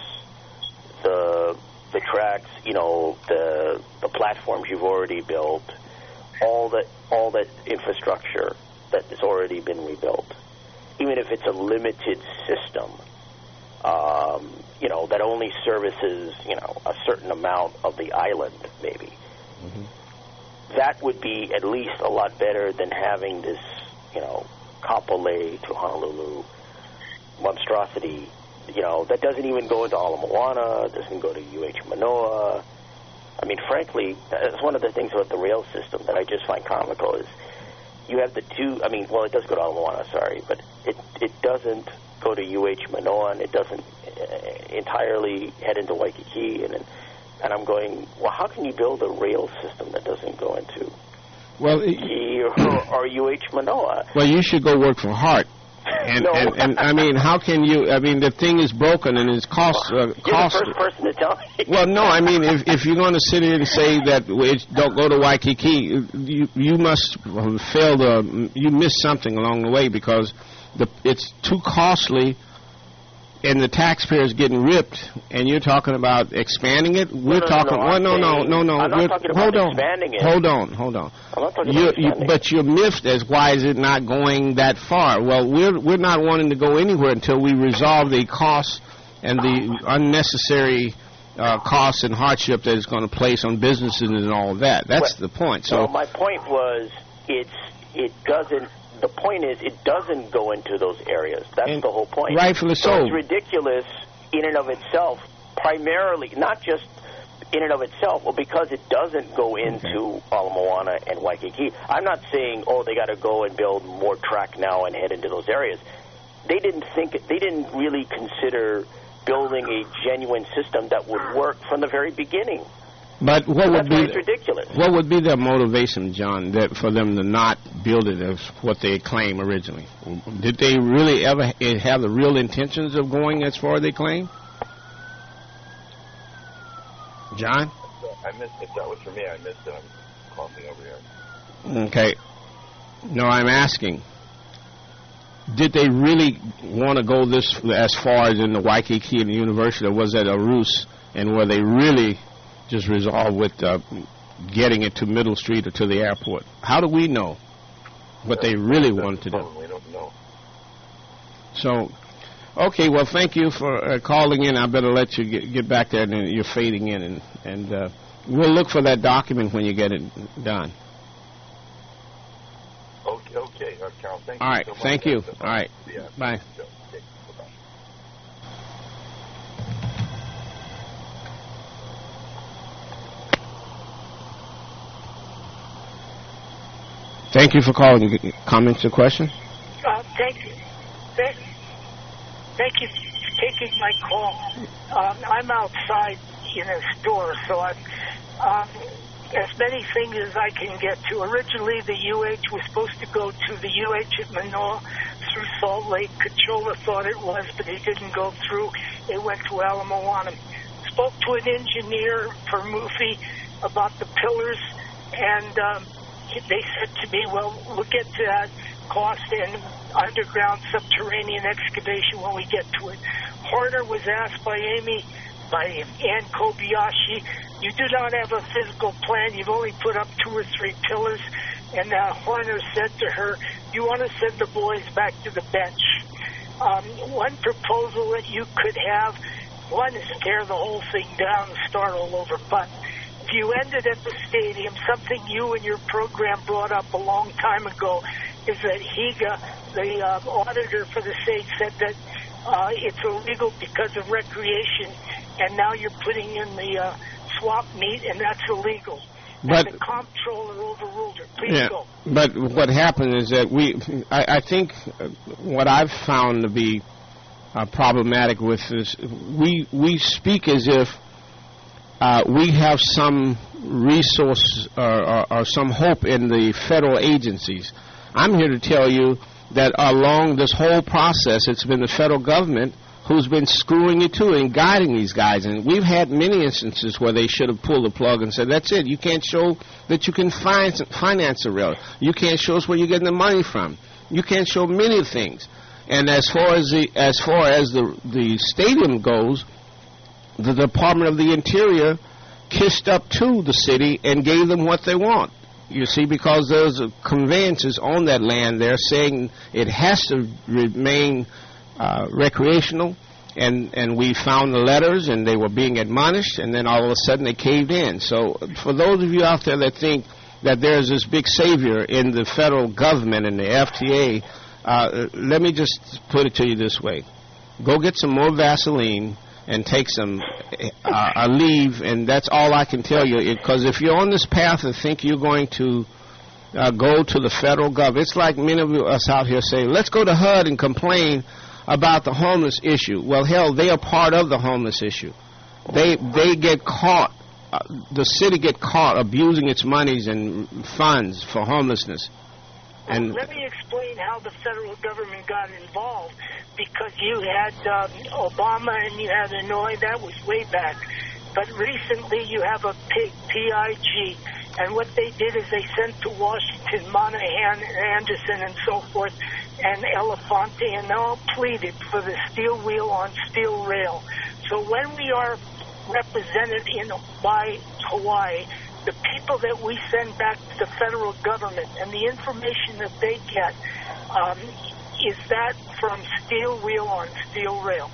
the the tracks, you know, the the platforms you've already built, all that all that infrastructure that has already been rebuilt, even if it's a limited system, um, you know, that only services, you know, a certain amount of the island, maybe. Mm-hmm. That would be at least a lot better than having this, you know, Kapolei to Honolulu monstrosity, you know, that doesn't even go into Ala Moana, doesn't go to U H Manoa. I mean, frankly, that's one of the things about the rail system that I just find comical is you have the two, I mean, well, it does go to Ala Moana, sorry, but it, it doesn't go to U H Manoa, and it doesn't uh, entirely head into Waikiki, and and I'm going, well, how can you build a rail system that doesn't go into well, Waikiki or, or U H Manoa? Well, you should go work for Hart. And, no. and, and I mean, how can you? I mean, the thing is broken and it's cost. Uh, You're cost. the first person to tell me. Well, no, I mean, if if you're going to sit here and say that it don't go to Waikiki, you you must fail the you missed something along the way because the it's too costly, and the taxpayers getting ripped. And you're talking about expanding it. We're no, no, talking. No, well, no, no, no, no. I'm not We're, talking hold about on, expanding it. hold on, hold on. I'm not talking You, about you, expanding but you're miffed as why is it not going that far? Well, we're we're not wanting to go anywhere until we resolve the costs and the unnecessary uh, costs and hardship that it's going to place on businesses and all of that. That's well, the point. So well, my point was it's it doesn't. The point is it doesn't go into those areas. That's the whole point. Rightfully so. So it's ridiculous in and of itself, primarily, not just in and of itself, well, because it doesn't go into okay. Ala Moana and Waikiki. I'm not saying, oh, they got to go and build more track now and head into those areas. They didn't think, they didn't really consider building a genuine system that would work from the very beginning. But what so would that's be why it's ridiculous? What would be their motivation, John, that for them to not build it as what they claim originally? Did they really ever have the real intentions of going as far as they claim? John? I missed it. That was for me. I missed it. I'm coughing over here. Okay. No, I'm asking. Did they really want to go this as far as in the Waikiki and the university, or was that a ruse, and were they really just resolved with uh, getting it to Middle Street or to the airport? How do we know what they really wanted to do? We don't know. So, okay, well, thank you for uh, calling in. I better let you get, get back there, and you're fading in, and, and uh, we'll look for that document when you get it done. Okay, okay, uh, Carol, thank All you right, so much. thank you. All right, yeah. bye. Okay, bye-bye. Thank you for calling. Comments or questions? Uh, thank you. Thank, thank you for taking my call. Um, I'm outside in a store, so I'm um, as many things as I can get to. Originally, the U H was supposed to go to the U H at Manoa through Salt Lake. Cachola thought it was, but it didn't go through. It went to Alamoana. Spoke to an engineer for Mufi about the pillars, and um, they said to me, well, we'll get to that cost and underground subterranean excavation when we get to it. Horner was asked by Amy, by Ann Kobayashi, you do not have a physical plan. You've only put up two or three pillars. And uh, Horner said to her, you want to send the boys back to the bench. Um, one proposal that you could have, one is tear the whole thing down and start all over. But if you ended at the stadium, something you and your program brought up a long time ago is that Higa, the uh, auditor for the state, said that uh, it's illegal because of recreation, and now you're putting in the uh, swap meet, and that's illegal. But and the comptroller overruled it. Please yeah, go. but what happened is that we, I, I think what I've found to be uh, problematic with this, we we speak as if uh, we have some resource or, or, or some hope in the federal agencies. I'm here to tell you that along this whole process, it's been the federal government who's been screwing it too and guiding these guys. And we've had many instances where they should have pulled the plug and said, that's it. You can't show that you can fin- finance a rail. You can't show us where you're getting the money from. You can't show many things. And as far as the as far as the the stadium goes, the Department of the Interior kissed up to the city and gave them what they want. You see, because there's conveyances on that land, they're saying it has to remain uh, recreational, and, and we found the letters, and they were being admonished, and then all of a sudden they caved in. So for those of you out there that think that there's this big savior in the federal government and the F T A, uh, let me just put it to you this way. Go get some more Vaseline and take some uh, a leave, and that's all I can tell you. Because if you're on this path and think you're going to uh, go to the federal government, it's like many of us out here say, let's go to H U D and complain about the homeless issue. Well, hell, they are part of the homeless issue. They they get caught. Uh, the city get caught abusing its monies and funds for homelessness. And let me explain how the federal government got involved, because you had um, Obama and you had Hanoi. That was way back. But recently you have a P I G, and what they did is they sent to Washington Monahan, Anderson, and so forth, and Elefante, and they all pleaded for the steel wheel on steel rail. So when we are represented in by Hawaii, the people that we send back to the federal government and the information that they get, um, is that from steel wheel on steel rail?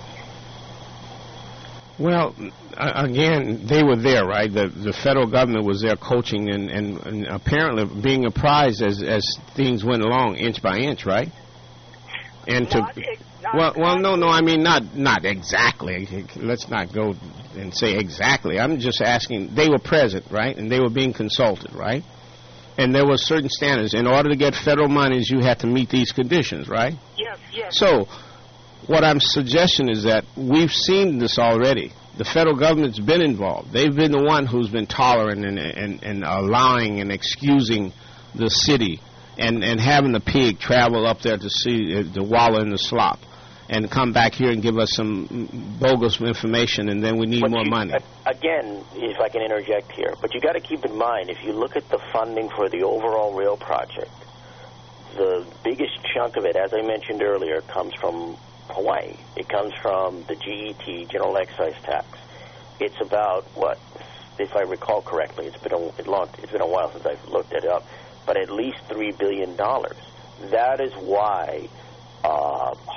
Well, again, they were there, right? The the federal government was there coaching and, and, and apparently being apprised as, as things went along, inch by inch, right? And to Not, not well, well, no, no, I mean not not exactly. Let's not go and say exactly. I'm just asking. They were present, right? And they were being consulted, right? And there were certain standards. In order to get federal monies, you had to meet these conditions, right? Yes, yes. So, what I'm suggesting is that we've seen this already. The federal government's been involved. They've been the one who's been tolerant and and, and allowing and excusing the city and, and having the pig travel up there to see uh, to wallow in the slop and come back here and give us some bogus information, and then we need but more you, money. Again, if I can interject here, but you got to keep in mind, if you look at the funding for the overall rail project, the biggest chunk of it, as I mentioned earlier, comes from Hawaii. It comes from the G E T, General Excise Tax. It's about, what, if I recall correctly, it's been a, it long, it's been a while since I've looked it up, but at least three billion dollars. That is why uh,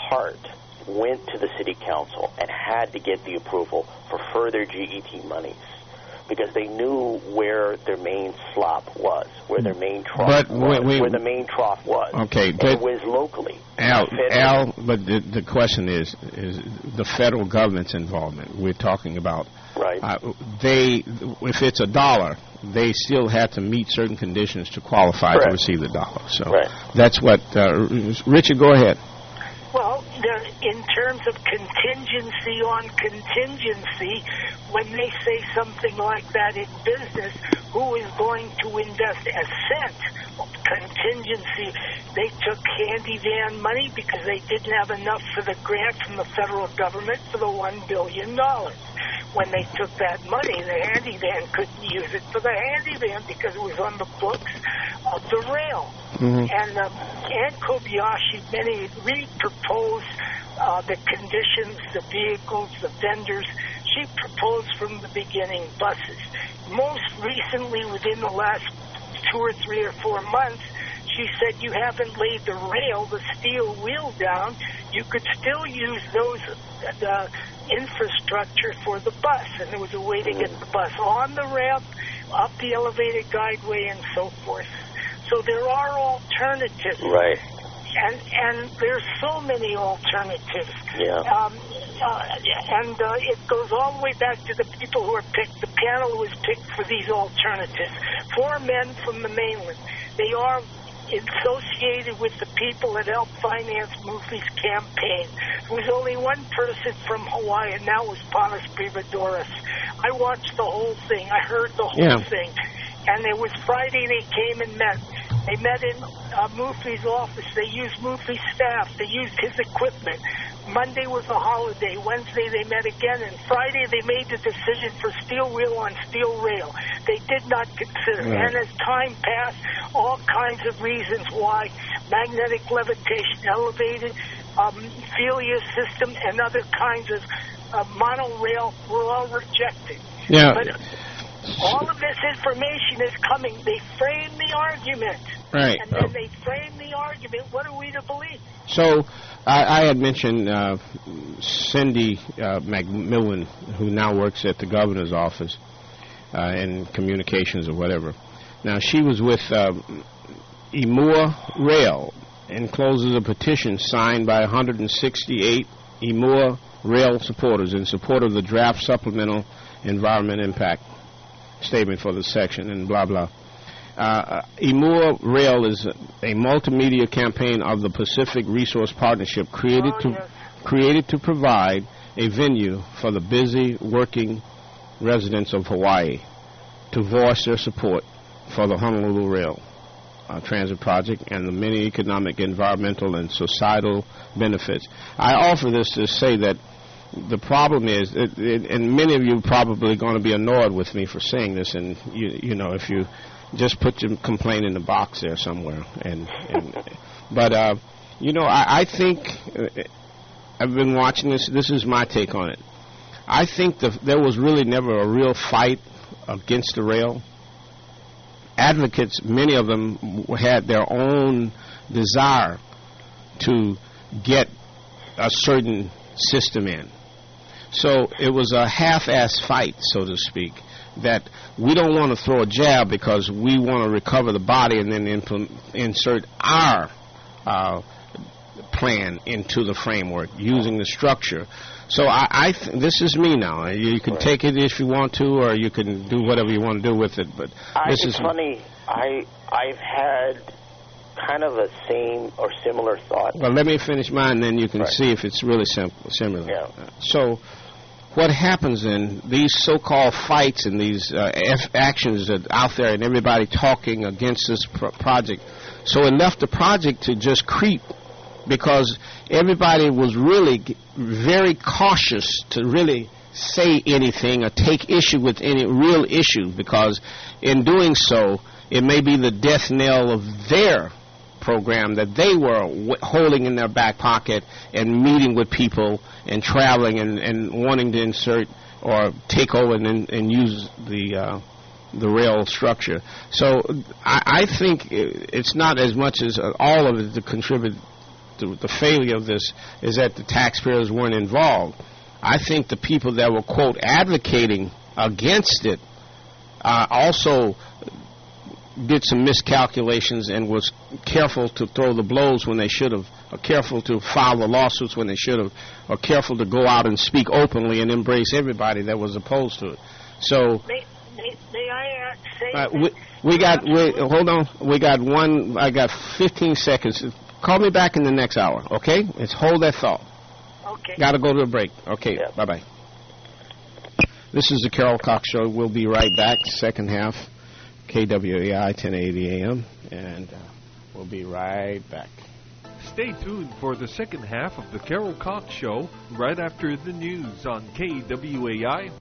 HART went to the city council and had to get the approval for further G E T monies because they knew where their main slop was, where their main trough but was, wait, wait, where the main trough was. Okay, and but it was locally. Al, Federal. Al, but the, the question is, is the federal government's involvement. We're talking about. Right. Uh, they, if it's a dollar, they still have to meet certain conditions to qualify Correct. to receive the dollar. So Right. that's what. Uh, Richard, go ahead. Well, there, in terms of contingency on contingency, when they say something like that in business, who is going to invest a cent of contingency? They took handy van money because they didn't have enough for the grant from the federal government for the one billion dollars. When they took that money, the handy van couldn't use it for the handy van because it was on the books of the rail. Mm-hmm. And um, Ann Kobayashi, many re-proposed uh, the conditions, the vehicles, the vendors. She proposed from the beginning buses. Most recently, within the last two or three or four months, she said you haven't laid the rail, the steel wheel down. You could still use those the infrastructure for the bus, and there was a way to get the bus on the ramp, up the elevated guideway, and so forth. So there are alternatives. Right. And and there's so many alternatives. Yeah. Um, uh, and uh, it goes all the way back to the people who are picked. The panel was picked for these alternatives. Four men from the mainland. They are associated with the people that helped finance Mufi's campaign. There was only one person from Hawaii, and that was Panos Privadoris. I watched the whole thing. I heard the whole Yeah. thing. And it was Friday they came and met. They met in uh, Mufi's office. They used Mufi's staff. They used his equipment. Monday was a holiday. Wednesday they met again. And Friday they made the decision for steel wheel on steel rail. They did not consider. Right. And as time passed, all kinds of reasons why magnetic levitation, elevated um, Philia system, and other kinds of uh, monorail were all rejected. Yeah. But all of this information is coming. They frame the argument. Right. And then they frame the argument. What are we to believe? So I, I had mentioned uh, Cindy uh, McMillan, who now works at the governor's office uh, in communications or whatever. Now, she was with uh, Emua Rail, encloses a petition signed by one hundred sixty-eight Emua Rail supporters in support of the draft supplemental environment impact statement for the section and blah, blah. Uh, Emua Rail is a multimedia campaign of the Pacific Resource Partnership created Oh, to yes. created to provide a venue for the busy working residents of Hawaii to voice their support for the Honolulu Rail uh, Transit Project and the many economic, environmental, and societal benefits. I offer this to say that the problem is, it, it, and many of you are probably going to be annoyed with me for saying this, and you, you know, if you just put your complaint in the box there somewhere. And, and but uh, you know, I, I think uh, I've been watching this. This is my take on it. I think the, there was really never a real fight against the rail. Advocates, many of them had their own desire to get a certain system in. So it was a half-ass fight, so to speak, that we don't want to throw a jab because we want to recover the body and then implement, insert our uh, plan into the framework using the structure. So I, I th- this is me now. You, you can Right. take it if you want to, or you can do whatever you want to do with it. But I, this it's is funny. I I've had kind of a same or similar thought. Well, let me finish mine, then you can Right. see if it's really sim- similar. Yeah. Uh, So what happens in these so-called fights and these uh, F- actions that out there and everybody talking against this pro- project, so it left the project to just creep because everybody was really g- very cautious to really say anything or take issue with any real issue, because in doing so, it may be the death knell of their program that they were w- holding in their back pocket and meeting with people and traveling and, and wanting to insert or take over and, and use the uh, the rail structure. So I, I think it's not as much as uh, all of it to contribute the, the failure of this is that the taxpayers weren't involved. I think the people that were, quote, advocating against it uh, also did some miscalculations and was careful to throw the blows when they should have, or careful to file the lawsuits when they should have, or careful to go out and speak openly and embrace everybody that was opposed to it. So, may, may, may I uh, say uh, we, we got, we, hold on, we got one, I got fifteen seconds. Call me back in the next hour, okay? Let's hold that thought. Okay. Got to go to a break. Okay, Yeah. bye-bye. This is the Carol Cox Show. We'll be right back, second half. K W A I ten eighty A M, and uh, we'll be right back. Stay tuned for the second half of the Carol Cox Show right after the news on K W A I.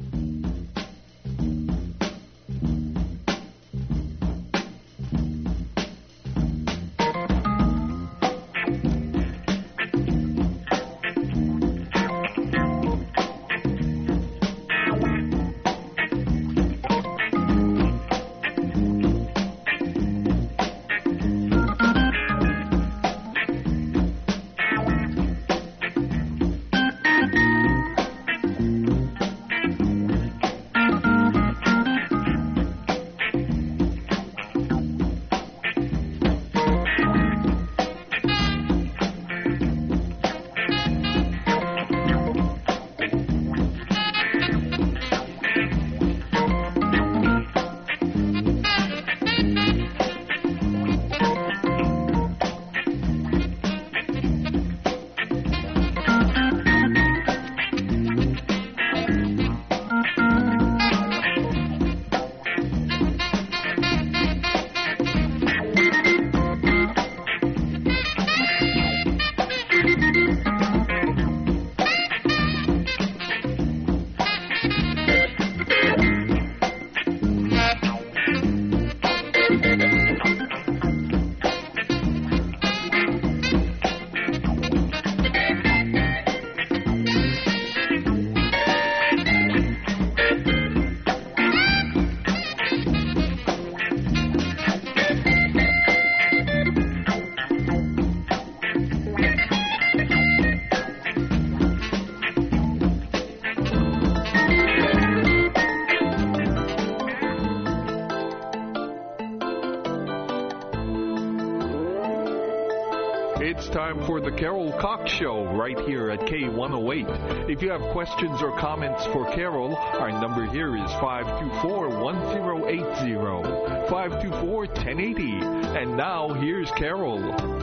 It's time for the Carol Cox Show right here at K one oh eight. If you have questions or comments for Carol, our number here is five two four, one oh eight oh, five two four, one oh eight oh. And now, here's Carol.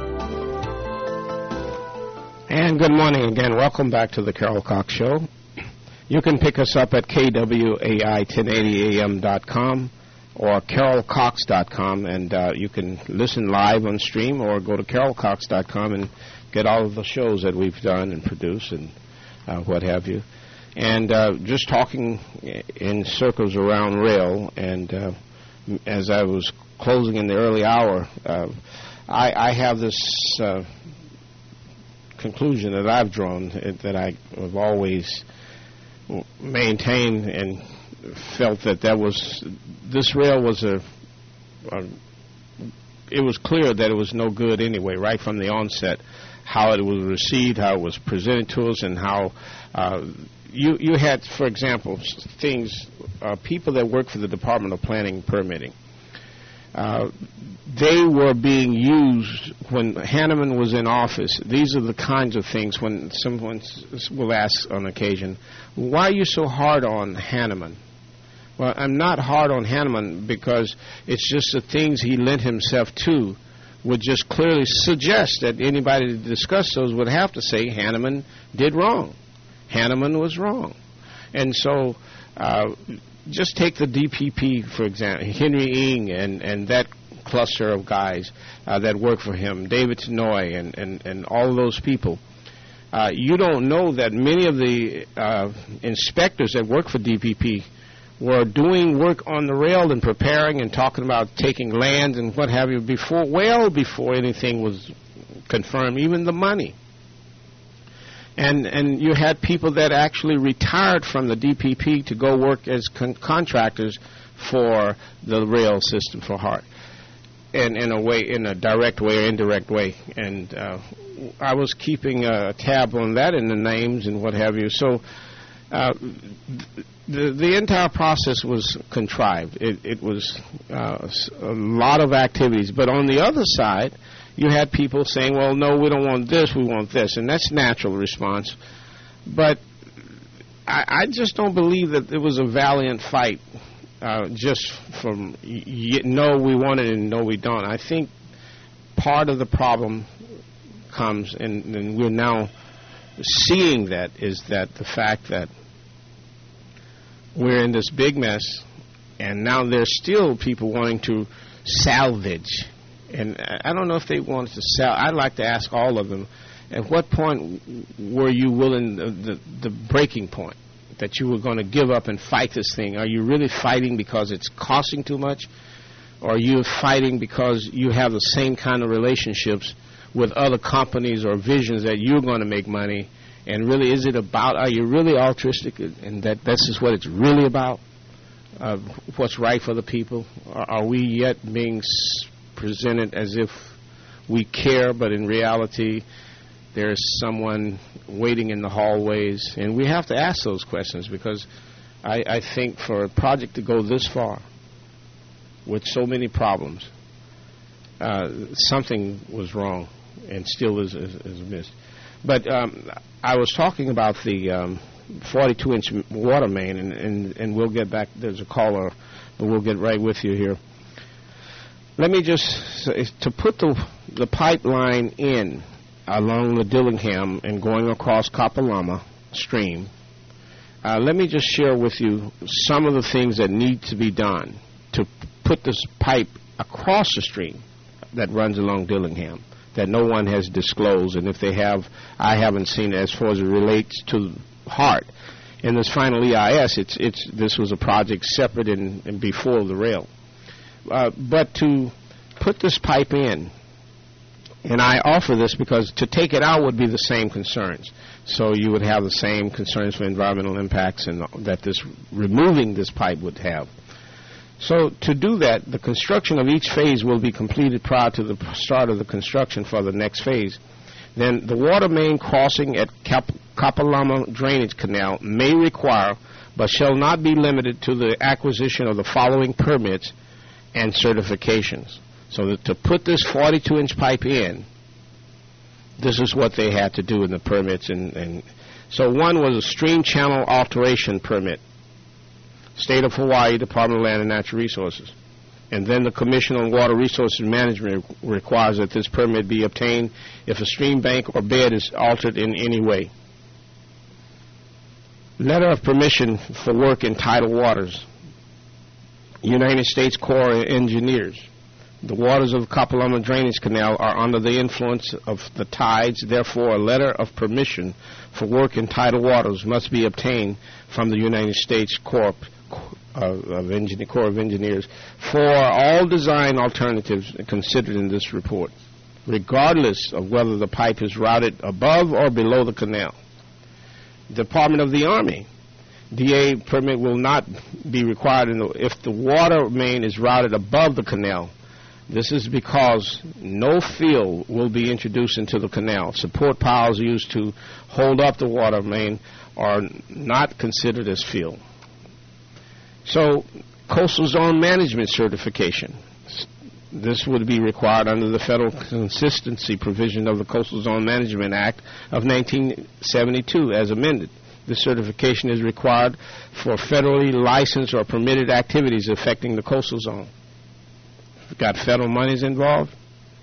And good morning again. Welcome back to the Carol Cox Show. You can pick us up at K W A I ten eighty A M dot com or carol cox dot com, and uh, you can listen live on stream or go to carol cox dot com and get all of the shows that we've done and produced and uh, what have you. And uh, just talking in circles around rail, and uh, as I was closing in the early hour, uh, I, I have this uh, conclusion that I've drawn, that I have always maintained and felt that that was, this rail was a, a, it was clear that it was no good anyway, right from the onset, how it was received, how it was presented to us, and how uh, you you had, for example, things, uh, people that work for the Department of Planning and Permitting. Uh, they were being used when Hanneman was in office. These are the kinds of things when someone will ask on occasion, why are you so hard on Hanneman? Well, I'm not hard on Hanneman because it's just the things he lent himself to would just clearly suggest that anybody to discuss those would have to say Hanneman did wrong. Hanneman was wrong. And so uh, just take the D P P, for example, Henry Ng and, and that cluster of guys uh, that work for him, David Tenoy and, and, and all those people. Uh, you don't know that many of the uh, inspectors that work for D P P were doing work on the rail and preparing and talking about taking land and what have you before, well before anything was confirmed, even the money. And and you had people that actually retired from the D P P to go work as con- contractors for the rail system for Hart. in, in a way, in a direct way or indirect way. And uh, I was keeping a tab on that in the names and what have you. So uh, the the entire process was contrived. It, it was uh, a lot of activities. But on the other side, you had people saying, well, no, we don't want this, we want this. And that's natural response. But I, I just don't believe that it was a valiant fight uh, just from y- no, we want it and no, we don't. I think part of the problem comes, and, and we're now seeing that, is that the fact that we're in this big mess, and now there's still people wanting to salvage. And I don't know if they wanted to sell. I'd like to ask all of them, at what point were you willing, the, the, the breaking point, that you were going to give up and fight this thing? Are you really fighting because it's costing too much? Or are you fighting because you have the same kind of relationships with other companies or visions that you're going to make money? And really, is it about, are you really altruistic, and that this is what it's really about, uh, what's right for the people? Are, are we yet being s- presented as if we care, but in reality there's someone waiting in the hallways? And we have to ask those questions, because I, I think for a project to go this far with so many problems, uh, something was wrong, and still is, is, is missed. But um, I was talking about the um, forty-two inch water main, and, and, and we'll get back. There's a caller, but we'll get right with you here. Let me just say, to put the the pipeline in along the Dillingham and going across Kapalama Stream, uh, let me just share with you some of the things that need to be done to put this pipe across the stream that runs along Dillingham, that no one has disclosed, and if they have, I haven't seen it as far as it relates to Hart. In this final E I S, it's it's this was a project separate and, and before the rail. Uh, but to put this pipe in, and I offer this because to take it out would be the same concerns. So you would have the same concerns for environmental impacts and that this removing this pipe would have. So to do that, the construction of each phase will be completed prior to the start of the construction for the next phase. Then the water main crossing at Cap- Kapalama Drainage Canal may require, but shall not be limited to, the acquisition of the following permits and certifications. So that to put this forty-two inch pipe in, this is what they had to do in the permits. And, and so one was a stream channel alteration permit. State of Hawaii, Department of Land and Natural Resources. And then the Commission on Water Resources Management requires that this permit be obtained if a stream bank or bed is altered in any way. Letter of permission for work in tidal waters. United States Corps of Engineers. The waters of the Kapalama Drainage Canal are under the influence of the tides. Therefore, a letter of permission for work in tidal waters must be obtained from the United States Corps of, of, Engineer, Corps of Engineers for all design alternatives considered in this report, regardless of whether the pipe is routed above or below the canal. Department of the Army. D A permit will not be required in the, if the water main is routed above the canal. This is because no fill will be introduced into the canal. Support piles used to hold up the water main are not considered as fill. So, coastal zone management certification. This would be required under the federal consistency provision of the Coastal Zone Management Act of nineteen seventy-two as amended. This certification is required for federally licensed or permitted activities affecting the coastal zone. We've got federal monies involved.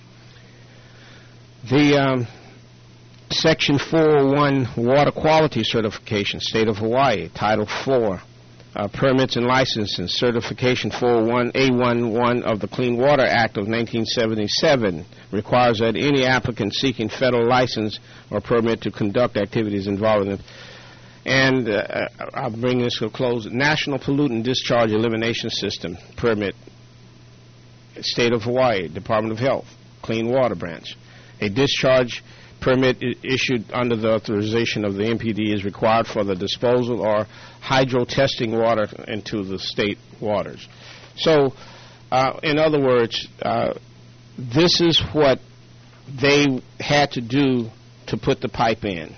The um, Section four oh one Water Quality Certification, State of Hawaii, Title four, uh, Permits and Licenses, Certification four oh one A eleven of the Clean Water Act of nineteen seventy-seven requires that any applicant seeking federal license or permit to conduct activities involving them. And uh, I'll bring this to a close. National Pollutant Discharge Elimination System permit, State of Hawaii, Department of Health, Clean Water Branch. A discharge permit I- issued under the authorization of the M P D is required for the disposal or hydro testing water into the state waters. So, uh, in other words, uh, this is what they had to do to put the pipe in.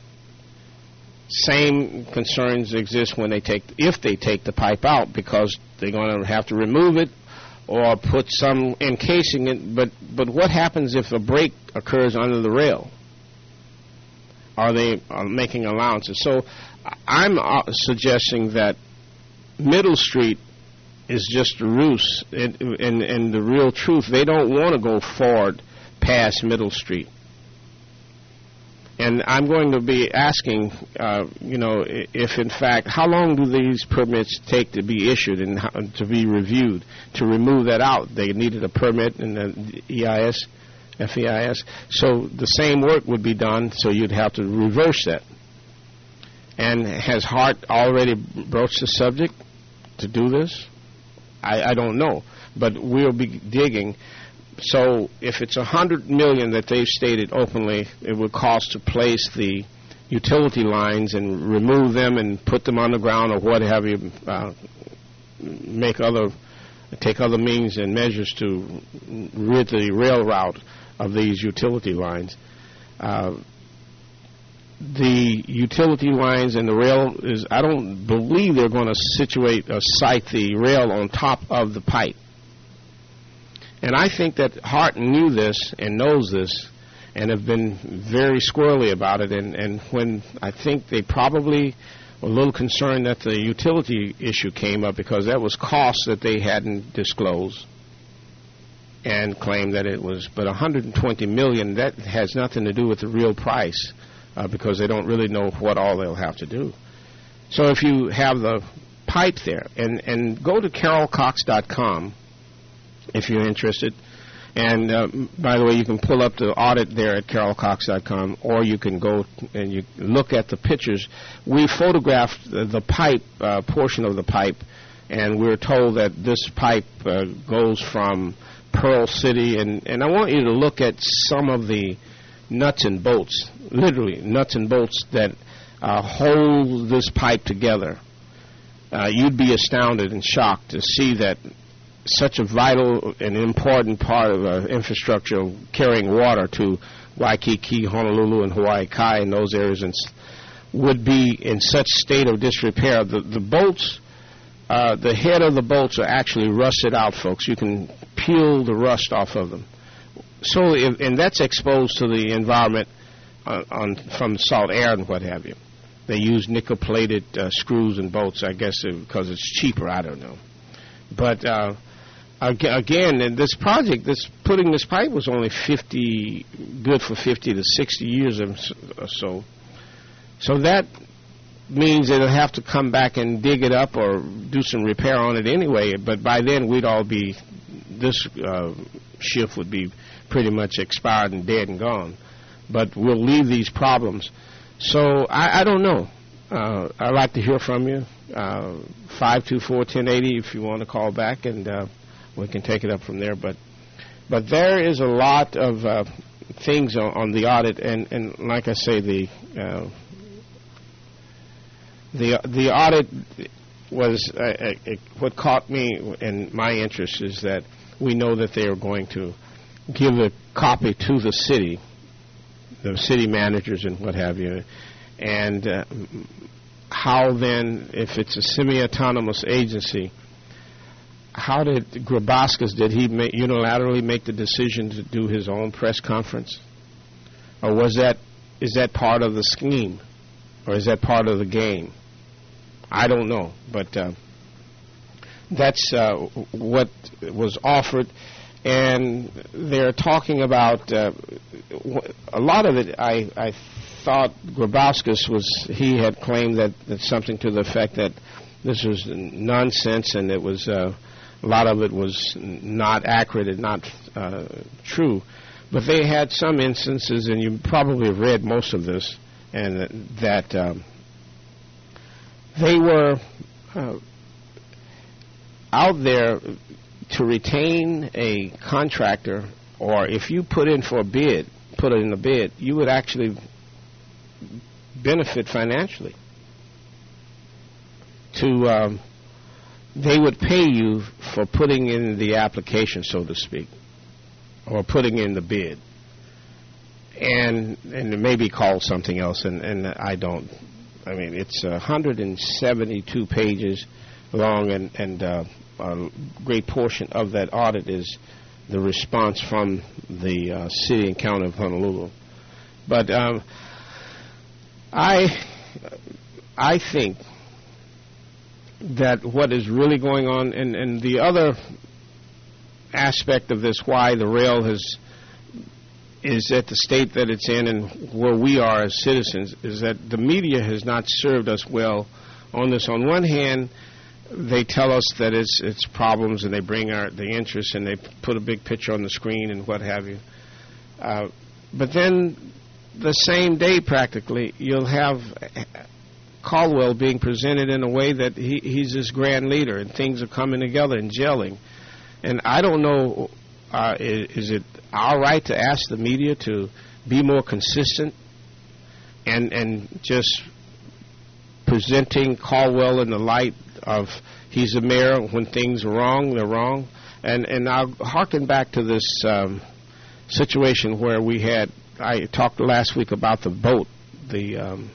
Same concerns exist when they take, if they take the pipe out, because they're going to have to remove it or put some encasing it. But but what happens if a break occurs under the rail? Are they are making allowances? So I'm uh, suggesting that Middle Street is just a ruse, and, and, and the real truth, they don't want to go forward past Middle Street. And I'm going to be asking, uh, you know, if in fact, how long do these permits take to be issued and how, to be reviewed? To remove that out, they needed a permit in the E I S, F E I S. So the same work would be done, so you'd have to reverse that. And has Hart already broached the subject to do this? I, I don't know, but we'll be digging. So if it's a hundred million that they've stated openly, it would cost to place the utility lines and remove them and put them underground or what have you, uh, make other, take other means and measures to rid the rail route of these utility lines. Uh, the utility lines and the rail is, I don't believe they're going to situate or site the rail on top of the pipe. And I think that Hart knew this and knows this and have been very squirrely about it. And, and when I think they probably were a little concerned that the utility issue came up because that was costs that they hadn't disclosed and claimed that it was. But one hundred twenty million dollars, that has nothing to do with the real price uh, because they don't really know what all they'll have to do. So if you have the pipe there, and, and go to carol cox dot com, if you're interested. And, uh, by the way, you can pull up the audit there at carol cox dot com, or you can go and you look at the pictures. We photographed the, the pipe, uh, portion of the pipe, and we're told that this pipe uh, goes from Pearl City. And, and I want you to look at some of the nuts and bolts, literally nuts and bolts that uh, hold this pipe together. Uh, you'd be astounded and shocked to see that such a vital and important part of uh, infrastructure of carrying water to Waikiki, Honolulu, and Hawaii Kai and those areas and s- would be in such state of disrepair. The, the bolts, uh, the head of the bolts are actually rusted out, folks. You can peel the rust off of them. So, if, and that's exposed to the environment uh, on from salt air and what have you. They use nickel-plated uh, screws and bolts, I guess, because it's cheaper. I don't know. But uh, again, in this project, this putting this pipe was only fifty, good for fifty to sixty years or so. So that means they'll have to come back and dig it up or do some repair on it anyway. But by then, we'd all be, this uh, shift would be pretty much expired and dead and gone. But we'll leave these problems. So I, I don't know. Uh, I'd like to hear from you. Uh, five two four, one zero eight zero if you want to call back, and uh, we can take it up from there. But but there is a lot of uh, things on, on the audit, and, and like I say, the uh, the the audit was uh, uh, what caught me and my interest is that we know that they are going to give a copy to the city, the city managers and what have you, and uh, how then, if it's a semi-autonomous agency, how did Grabowskis, did he make, unilaterally make the decision to do his own press conference? Or was that, is that part of the scheme? Or is that part of the game? I don't know, but uh, that's uh, what was offered. And they're talking about, uh, a lot of it, I, I thought Grabowskis was, he had claimed that, that something to the effect that this was nonsense and it was, uh, a lot of it was not accurate and not uh, true. But they had some instances, and you probably have read most of this, and that um, they were uh, out there to retain a contractor, or if you put in for a bid, put it in a bid, you would actually benefit financially. To um, they would pay you for putting in the application, so to speak. or putting in the bid. And and it may be called something else, and, and I don't. I mean, it's one hundred seventy-two pages long, and, and uh, a great portion of that audit is the response from the uh, city and county of Honolulu. But um, I, I think that what is really going on, and, and the other aspect of this, why the rail has is at the state that it's in and where we are as citizens, is that the media has not served us well on this. On one hand, they tell us that it's it's problems, and they bring our the interest, and they put a big picture on the screen and what have you. Uh, but then the same day, practically, you'll have Caldwell being presented in a way that he, he's this grand leader, and things are coming together and gelling. And I don't know, uh, is, is it our right to ask the media to be more consistent and and just presenting Caldwell in the light of he's the mayor, when things are wrong, they're wrong? And and I'll harken back to this um, situation where we had, I talked last week about the boat, the um,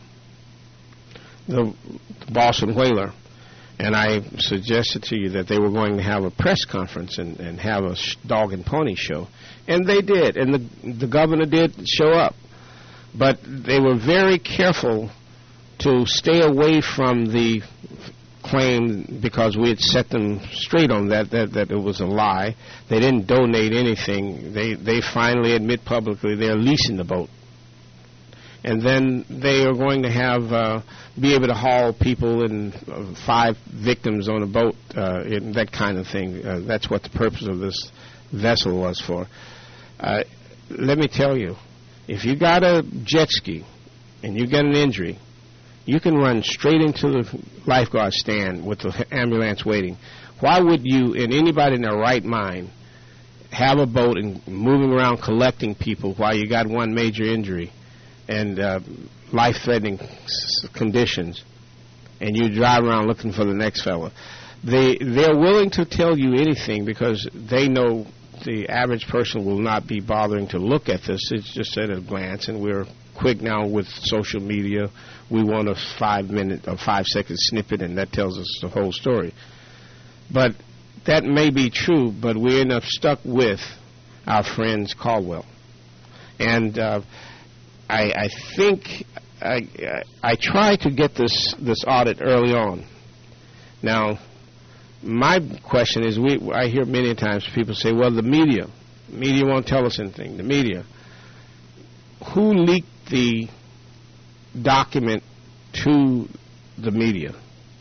the, the Boston Whaler, and I suggested to you that they were going to have a press conference and, and have a sh- dog and pony show. And they did, and the the governor did show up. But they were very careful to stay away from the claim, because we had set them straight on that, that, that it was a lie. They didn't donate anything. They, they finally admit publicly they're leasing the boat. And then they are going to have uh, be able to haul people and uh, five victims on a boat, uh, and that kind of thing. Uh, that's what the purpose of this vessel was for. Uh, let me tell you, if you got a jet ski and you get an injury, you can run straight into the lifeguard stand with the ambulance waiting. Why would you, and anybody in their right mind, have a boat and moving around collecting people while you got one major injury and uh, life-threatening s- conditions, and you drive around looking for the next fella? They, they're willing to tell you anything because they know the average person will not be bothering to look at this. It's just at a glance, and we're quick now with social media. We want a five-minute or five-second snippet, and that tells us the whole story. But that may be true, but we end up stuck with our friends Caldwell. And uh, I, I think I, I, I try to get this, this audit early on. Now, my question is, we I hear many times people say, well, the media, the media won't tell us anything. The media. Who leaked the document to the media?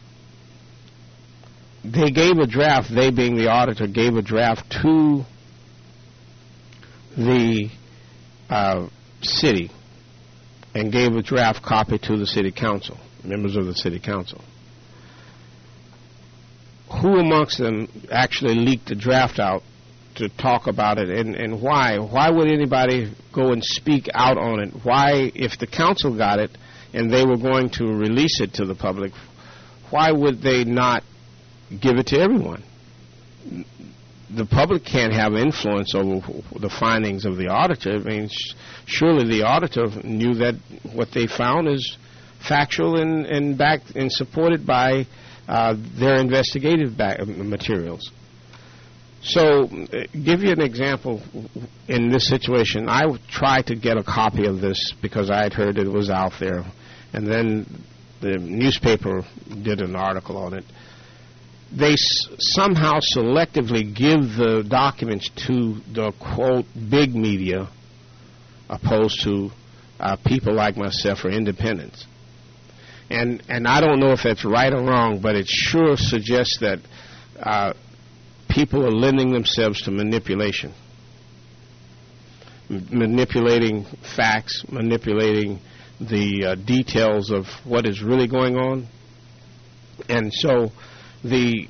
They gave a draft, they being the auditor, gave a draft to the uh, city and gave a draft copy to the city council, members of the city council. Who amongst them actually leaked the draft out to talk about it, and, and why? Why would anybody go and speak out on it? Why, if the council got it and they were going to release it to the public, why would they not give it to everyone? The public can't have influence over the findings of the auditor. I mean, sh- surely the auditor knew that what they found is factual and, and backed and supported by Uh, their investigative back materials. So, uh, give you an example in this situation. I tried to get a copy of this because I had heard it was out there, and then the newspaper did an article on it. They s- somehow selectively give the documents to the, quote, big media, opposed to uh, people like myself or independents. And and I don't know if that's right or wrong, but it sure suggests that uh, people are lending themselves to manipulation. M- manipulating facts, manipulating the uh, details of what is really going on. And so the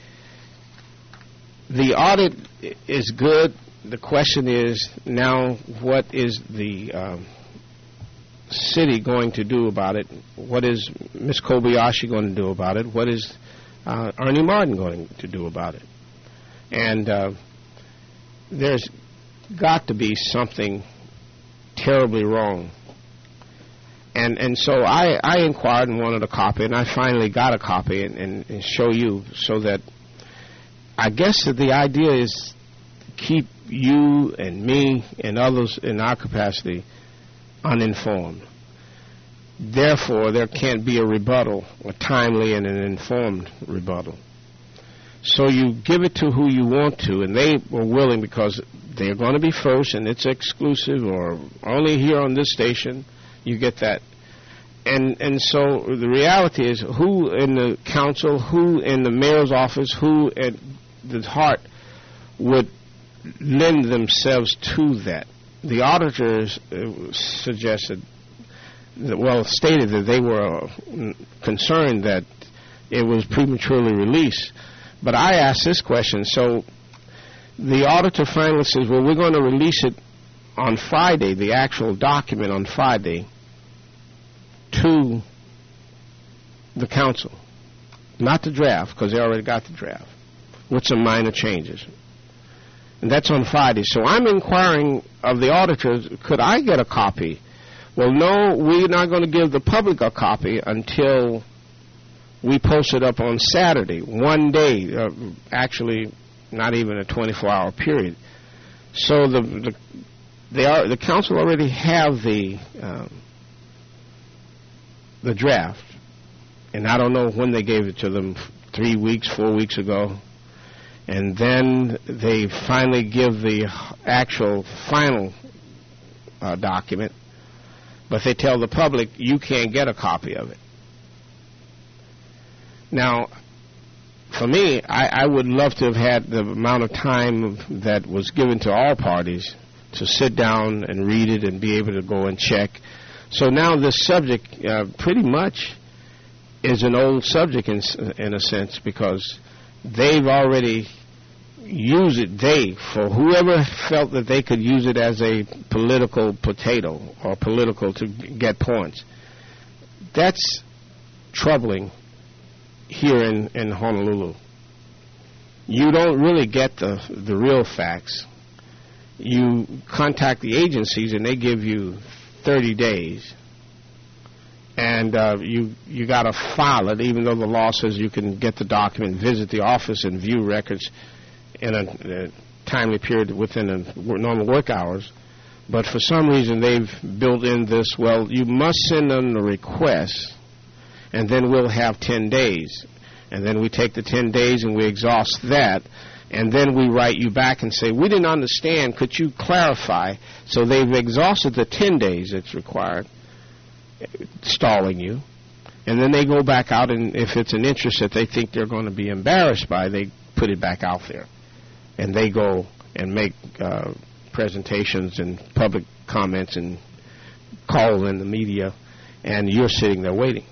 the audit is good. The question is now, what is the um, city going to do about it? What is Miz Kobayashi going to do about it? What is uh, Ernie Martin going to do about it? And uh, there's got to be something terribly wrong. And and so I, I inquired and wanted a copy, and I finally got a copy and, and, and show you, so that I guess that the idea is to keep you and me and others in our capacity uninformed. Therefore, there can't be a rebuttal, a timely and an informed rebuttal. So you give it to who you want to, and they were willing because they're going to be first, and it's exclusive, or only here on this station. You get that. And and so the reality is, who in the council, who in the mayor's office, who at the heart would lend themselves to that? The auditors uh, suggested, that, well, stated that they were uh, concerned that it was prematurely released. But I asked this question. So the auditor finally says, well, we're going to release it on Friday, the actual document on Friday, to the council. Not the draft, because they already got the draft, with some minor changes. And that's on Friday. So I'm inquiring of the auditors, could I get a copy? Well, no, we're not going to give the public a copy until we post it up on Saturday, one day, uh, actually not even a twenty-four hour period. So the the, they are, the council already have the um, the draft, and I don't know when they gave it to them, three weeks, four weeks ago, and then they finally give the actual final uh, document, but they tell the public you can't get a copy of it. Now, for me, I, I would love to have had the amount of time that was given to all parties to sit down and read it and be able to go and check. So now this subject uh, pretty much is an old subject in, in a sense, because they've already used it, they, for whoever felt that they could use it as a political potato or political to get points. That's troubling here in, in Honolulu. You don't really get the the real facts. You contact the agencies and they give you thirty days, and uh, you you got to file it, even though the law says you can get the document, visit the office, and view records in a, a timely period within a normal work hours. But for some reason they've built in this, well, you must send them the request, and then we'll have ten days. And then we take the ten days and we exhaust that, and then we write you back and say, we didn't understand, could you clarify? So they've exhausted the ten days that's required, stalling you. And then they go back out, and if it's an interest that they think they're going to be embarrassed by, they put it back out there. And they go and make uh, presentations and public comments and call in the media, and you're sitting there waiting.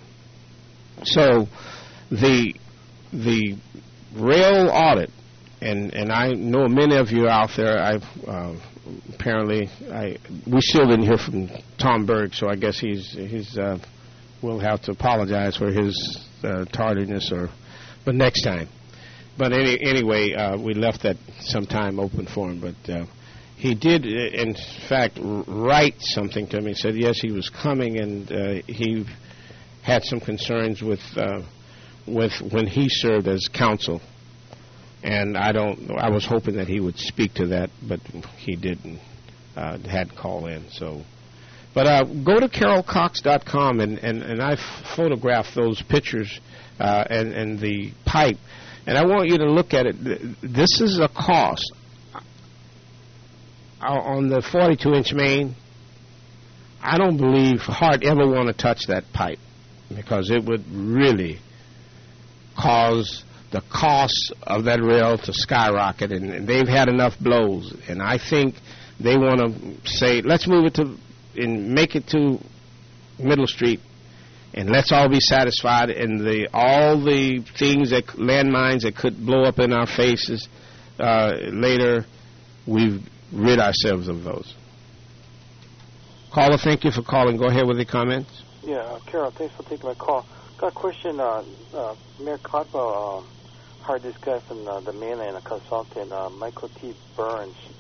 So the the rail audit, and, and I know many of you out there, I've uh, apparently, I we still didn't hear from Tom Berg, so I guess he's, he's uh, we'll have to apologize for his uh, tardiness, or, but next time. But any, anyway, uh, we left that some time open for him, but uh, he did, in fact, write something to me. He said, yes, he was coming, and uh, he had some concerns with uh, with when he served as counsel, and I don't. I was hoping that he would speak to that, but he didn't. Uh, had to call in. So, but uh, go to carol cox dot com, and and and I photographed those pictures uh, and and the pipe, and I want you to look at it. This is a cost on the forty-two inch main. I don't believe Hart ever want to touch that pipe, because it would really cause the cost of that rail to skyrocket, and, and they've had enough blows, and I think they want to say, let's move it to and make it to Middle Street, and let's all be satisfied, and the all the things that landmines that could blow up in our faces uh, later, we've rid ourselves of those. Caller, thank you for calling. Go ahead with your comments. Yeah, uh, Carol, thanks for taking my call. Got a question. Uh, uh, Mayor Cotwell uh, hired this guy from uh, the mainland, a consultant, uh, Michael T. Burns,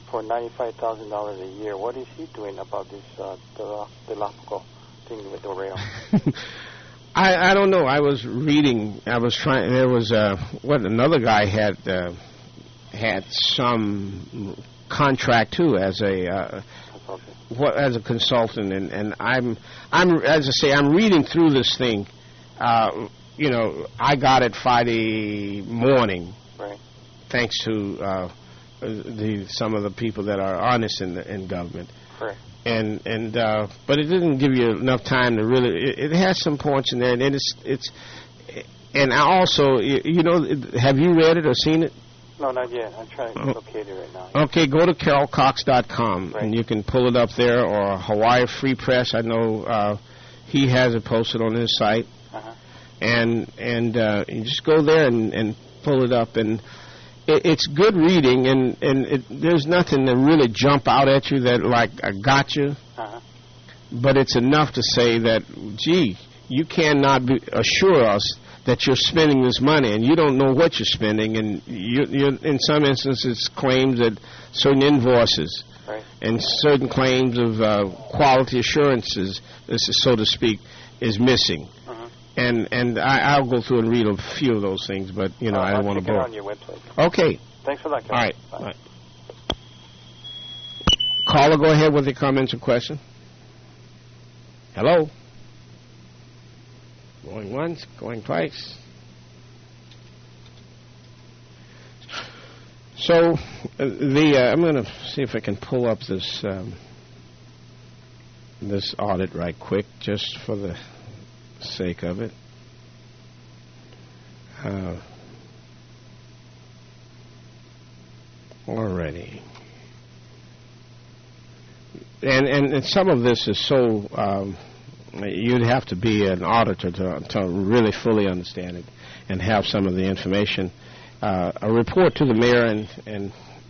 for ninety-five thousand dollars a year. What is he doing about this uh, the Delafico thing with the rail? I, I don't know. I was reading. I was trying. There was uh, what another guy had uh, had some contract too as a uh, what as a consultant, and, and I'm I'm as I say I'm reading through this thing. Uh, you know, I got it Friday morning, right? Thanks to uh, the some of the people that are honest in the, in government. Right. And and uh, but it didn't give you enough time to really. It, it has some points in there, and it's it's. And I also, you, you know, have you read it or seen it? No, not yet. I'm trying to locate it right now. Okay, go to carol cox dot com right. and you can pull it up there, or Hawaii Free Press. I know uh, he has it posted on his site, uh-huh. and and uh, you just go there and, and pull it up and. It's good reading, and, and it, there's nothing to really jump out at you that, like, I got you. Uh-huh. But it's enough to say that, gee, you cannot be, assure us that you're spending this money, and you don't know what you're spending, and you, you're, in some instances, claims that certain invoices right. and certain claims of uh, quality assurances, this is, so to speak, is missing. Uh-huh. And and I, I'll go through and read a few of those things, but, you know, uh, I don't I'll want to check it bore. on your website. Okay. Thanks a lot, Kevin. All right. Bye. All right. Caller, go ahead with your comments or question. Hello? Going once, going twice. So, uh, the uh, I'm going to see if I can pull up this um, this audit right quick, just for the sake of it. Uh, already. And, and and some of this is so, um, you'd have to be an auditor to, to really fully understand it and have some of the information. Uh, a report to the mayor and, and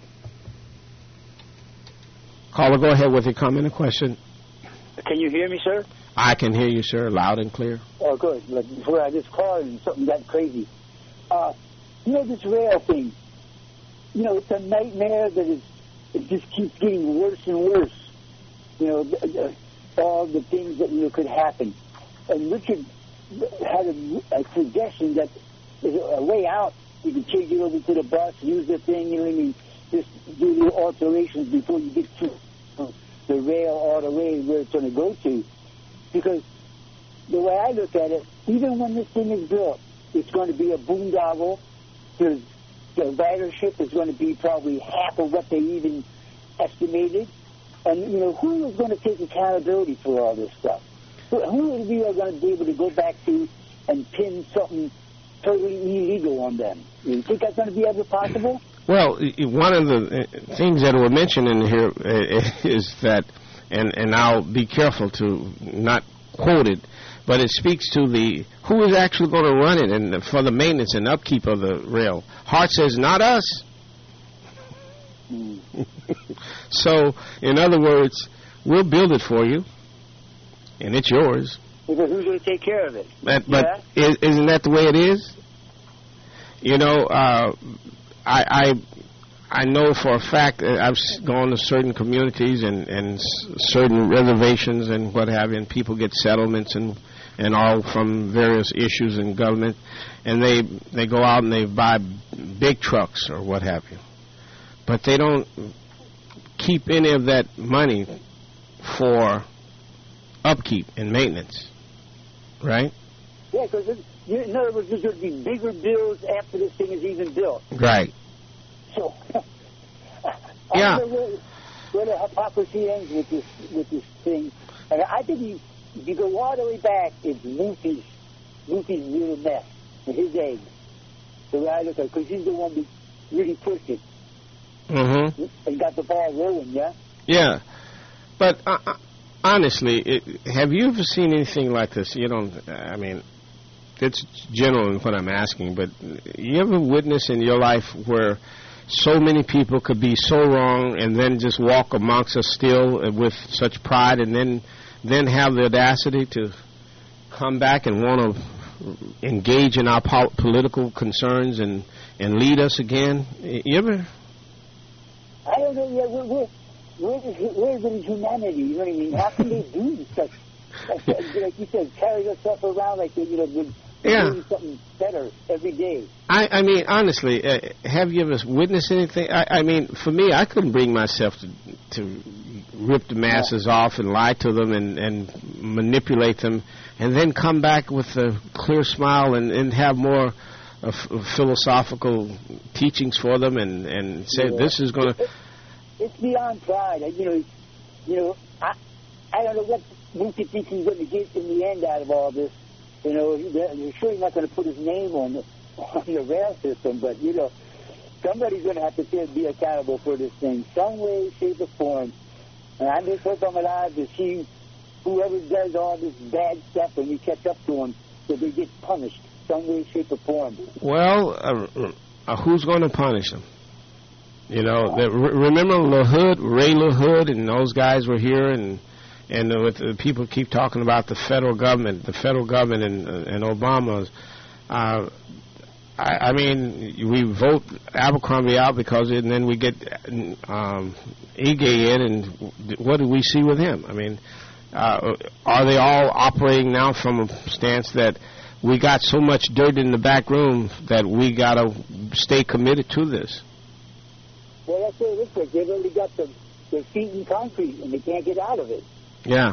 caller, go ahead with your comment or question. Can you hear me, sir? I can hear you, sir, loud and clear. Oh, good. Like before I just called and something got crazy. Uh, you know, this rail thing, you know, it's a nightmare that is, it just keeps getting worse and worse. You know, th- th- all the things that, you know, could happen. And Richard had a, a suggestion that there's a way out. You can change it over to the bus, use the thing, you know what I mean, just do little alterations before you get to the rail all the way where it's going to go to. Because the way I look at it, even when this thing is built, it's going to be a boondoggle. There's, the ridership is going to be probably half of what they even estimated. And, you know, who is going to take accountability for all this stuff? Who, who are we going to be able to go back to and pin something totally illegal on them? You think that's going to be ever possible? Well, one of the things that were mentioned in here is that, and, and I'll be careful to not quote it, but it speaks to the who is actually going to run it and for the maintenance and upkeep of the rail. Hart says, not us. Mm. So, in other words, we'll build it for you, and it's yours. Because who's going to take care of it? But, but yeah? is, isn't that the way it is? You know, uh, I, I I know for a fact that I've gone to certain communities and, and certain reservations and what have you, and people get settlements and and all from various issues in government, and they they go out and they buy big trucks or what have you, but they don't keep any of that money for upkeep and maintenance, right? Yeah, because in other words, there's going to be bigger bills after this thing is even built. Right. So, I yeah. don't know where, where the hypocrisy ends with this with this thing. And I think you, if you go all the way back, it's Luffy's, Luffy's little mess with his eggs. The way I look at it, because he's the one that really pushed it. Mm-hmm. And got the ball rolling, yeah? Yeah. But uh, uh, honestly, it, have you ever seen anything like this? You don't, I mean, it's general in what I'm asking, but you ever witness in your life where so many people could be so wrong and then just walk amongst us still with such pride and then then have the audacity to come back and want to engage in our po- political concerns and, and lead us again? You ever? I don't know. Yeah, we're, we're, where is where is it in humanity? You know what I mean? How can they do such, like, like you said, carry yourself around like they, you know, would yeah. do something better every day? I, I mean, honestly, uh, have you ever witnessed anything? I, I mean, for me, I couldn't bring myself to to rip the masses yeah. off and lie to them and, and manipulate them, and then come back with a clear smile and, and have more uh, f- philosophical teachings for them and, and say, yeah. this is going to... It's beyond pride. You know, you know. I I don't know what Mookie thinks he's going to get in the end out of all this. You know, he's sure he's not going to put his name on the on the rail system, but you know, somebody's going to have to be accountable for this thing, some way, shape, or form. And I just hope I'm alive to see whoever does all this bad stuff when we catch up to them, that they get punished, some way, shape, or form. Well, uh, uh, who's going to punish them? You know, the, remember LaHood, Ray LaHood, and those guys were here, and and uh, with, uh, people keep talking about the federal government, the federal government, and uh, and Obama. Uh, I, I mean, we vote Abercrombie out because, and then we get um, Ige in, and what do we see with him? I mean, uh, are they all operating now from a stance that we got so much dirt in the back room that we got to stay committed to this? Well, that's what it looks like. They've already got the, their feet in concrete, and they can't get out of it. Yeah.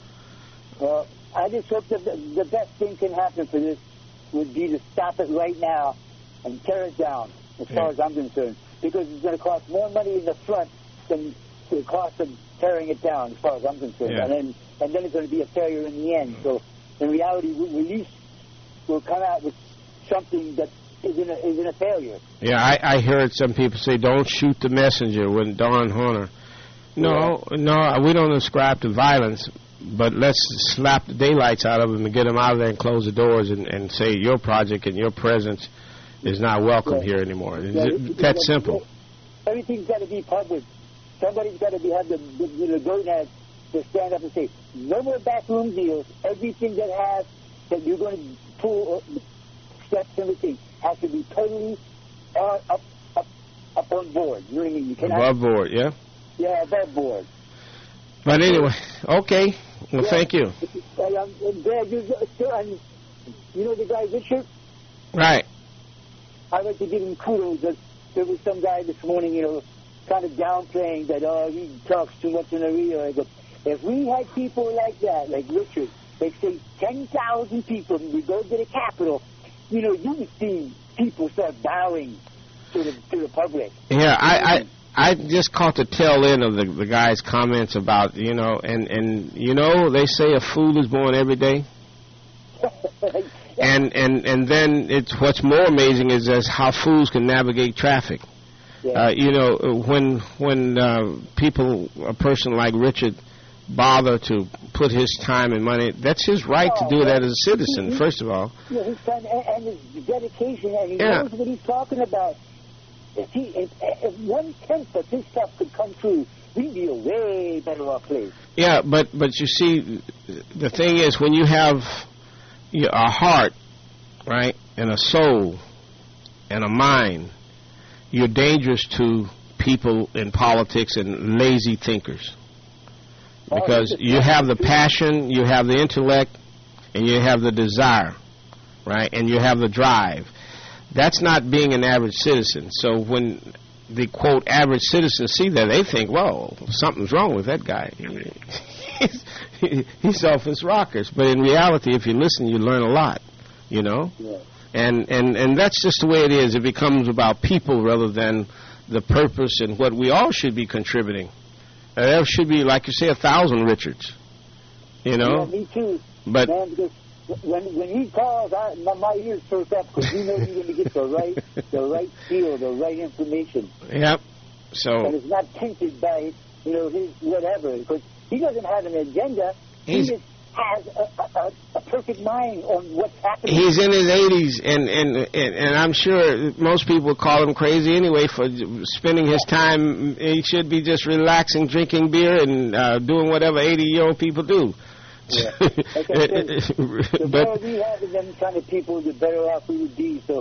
Well, I just hope that the, the best thing can happen for this would be to stop it right now and tear it down, as yeah. far as I'm concerned, because it's going to cost more money in the front than the cost of tearing it down, as far as I'm concerned. Yeah. And then and then it's going to be a failure in the end. So, in reality, we, we at least will come out with something that isn't a, isn't a failure. Yeah, I, I heard some people say, don't shoot the messenger when Don Horner. No, yeah. no, we don't ascribe to violence, but let's slap the daylights out of them and get them out of there and close the doors and, and say your project and your presence is not welcome yeah. here anymore. It's yeah, that simple. Everything's got to be public. Somebody's got to be have the, the, you know, go ahead to stand up and say, no more backroom deals. Everything that has that you're going to pull steps, everything has to be totally uh, up, up, up on board. You know what I mean? You cannot, above board, yeah? Yeah, above board. But anyway, okay. Well, yeah. thank you. And, um, and Brad, you're still, and you know the guy Richard? Right. I'd like to give him kudos. That there was some guy this morning, you know, kind of downplaying that, oh, he talks too much in the radio. I go, if we had people like that, like Richard, like say ten thousand people, and we go to the Capitol, you know, you would see people start bowing to the to the public. Yeah, I, I I just caught the tail end of the the guy's comments about, you know, and and you know, they say a fool is born every day. and and and then it's what's more amazing is as how fools can navigate traffic. Yeah. Uh, you know, when when uh, people, a person like Richard, bother to put his time and money, that's his right oh, to do yeah. that as a citizen, he, he, first of all. Yeah, his time and, and his dedication, and he yeah. knows what he's talking about. If, he, if, if one-tenth of his stuff could come true, we'd be a way better off place. Yeah, but, but you see, the thing is, when you have a heart, right, and a soul, and a mind, you're dangerous to people in politics and lazy thinkers. Because you have the passion, you have the intellect, and you have the desire, right? And you have the drive. That's not being an average citizen. So when the, quote, average citizens see that, they think, well, something's wrong with that guy. he's, he's off his rockers. But in reality, if you listen, you learn a lot, you know? Yeah. And, and, and that's just the way it is. It becomes about people rather than the purpose and what we all should be contributing. Uh, there should be, like you say, a thousand Richards, you know? Yeah, me too. But man, because when when he calls, I, my, my ears perk up because he knows he's going to get the right the right feel, the right information. Yep. So and it's not tinted by, you know, his whatever, because he doesn't have an agenda. He's, he just has a, a, a perfect mind on what's happening. He's in his eighties, and, and, and, and I'm sure most people would call him crazy anyway for spending his time. He should be just relaxing, drinking beer, and uh, doing whatever eighty-year-old people do. Yeah. Like I said, the but, more we have of them kind of people, the better off we would be. So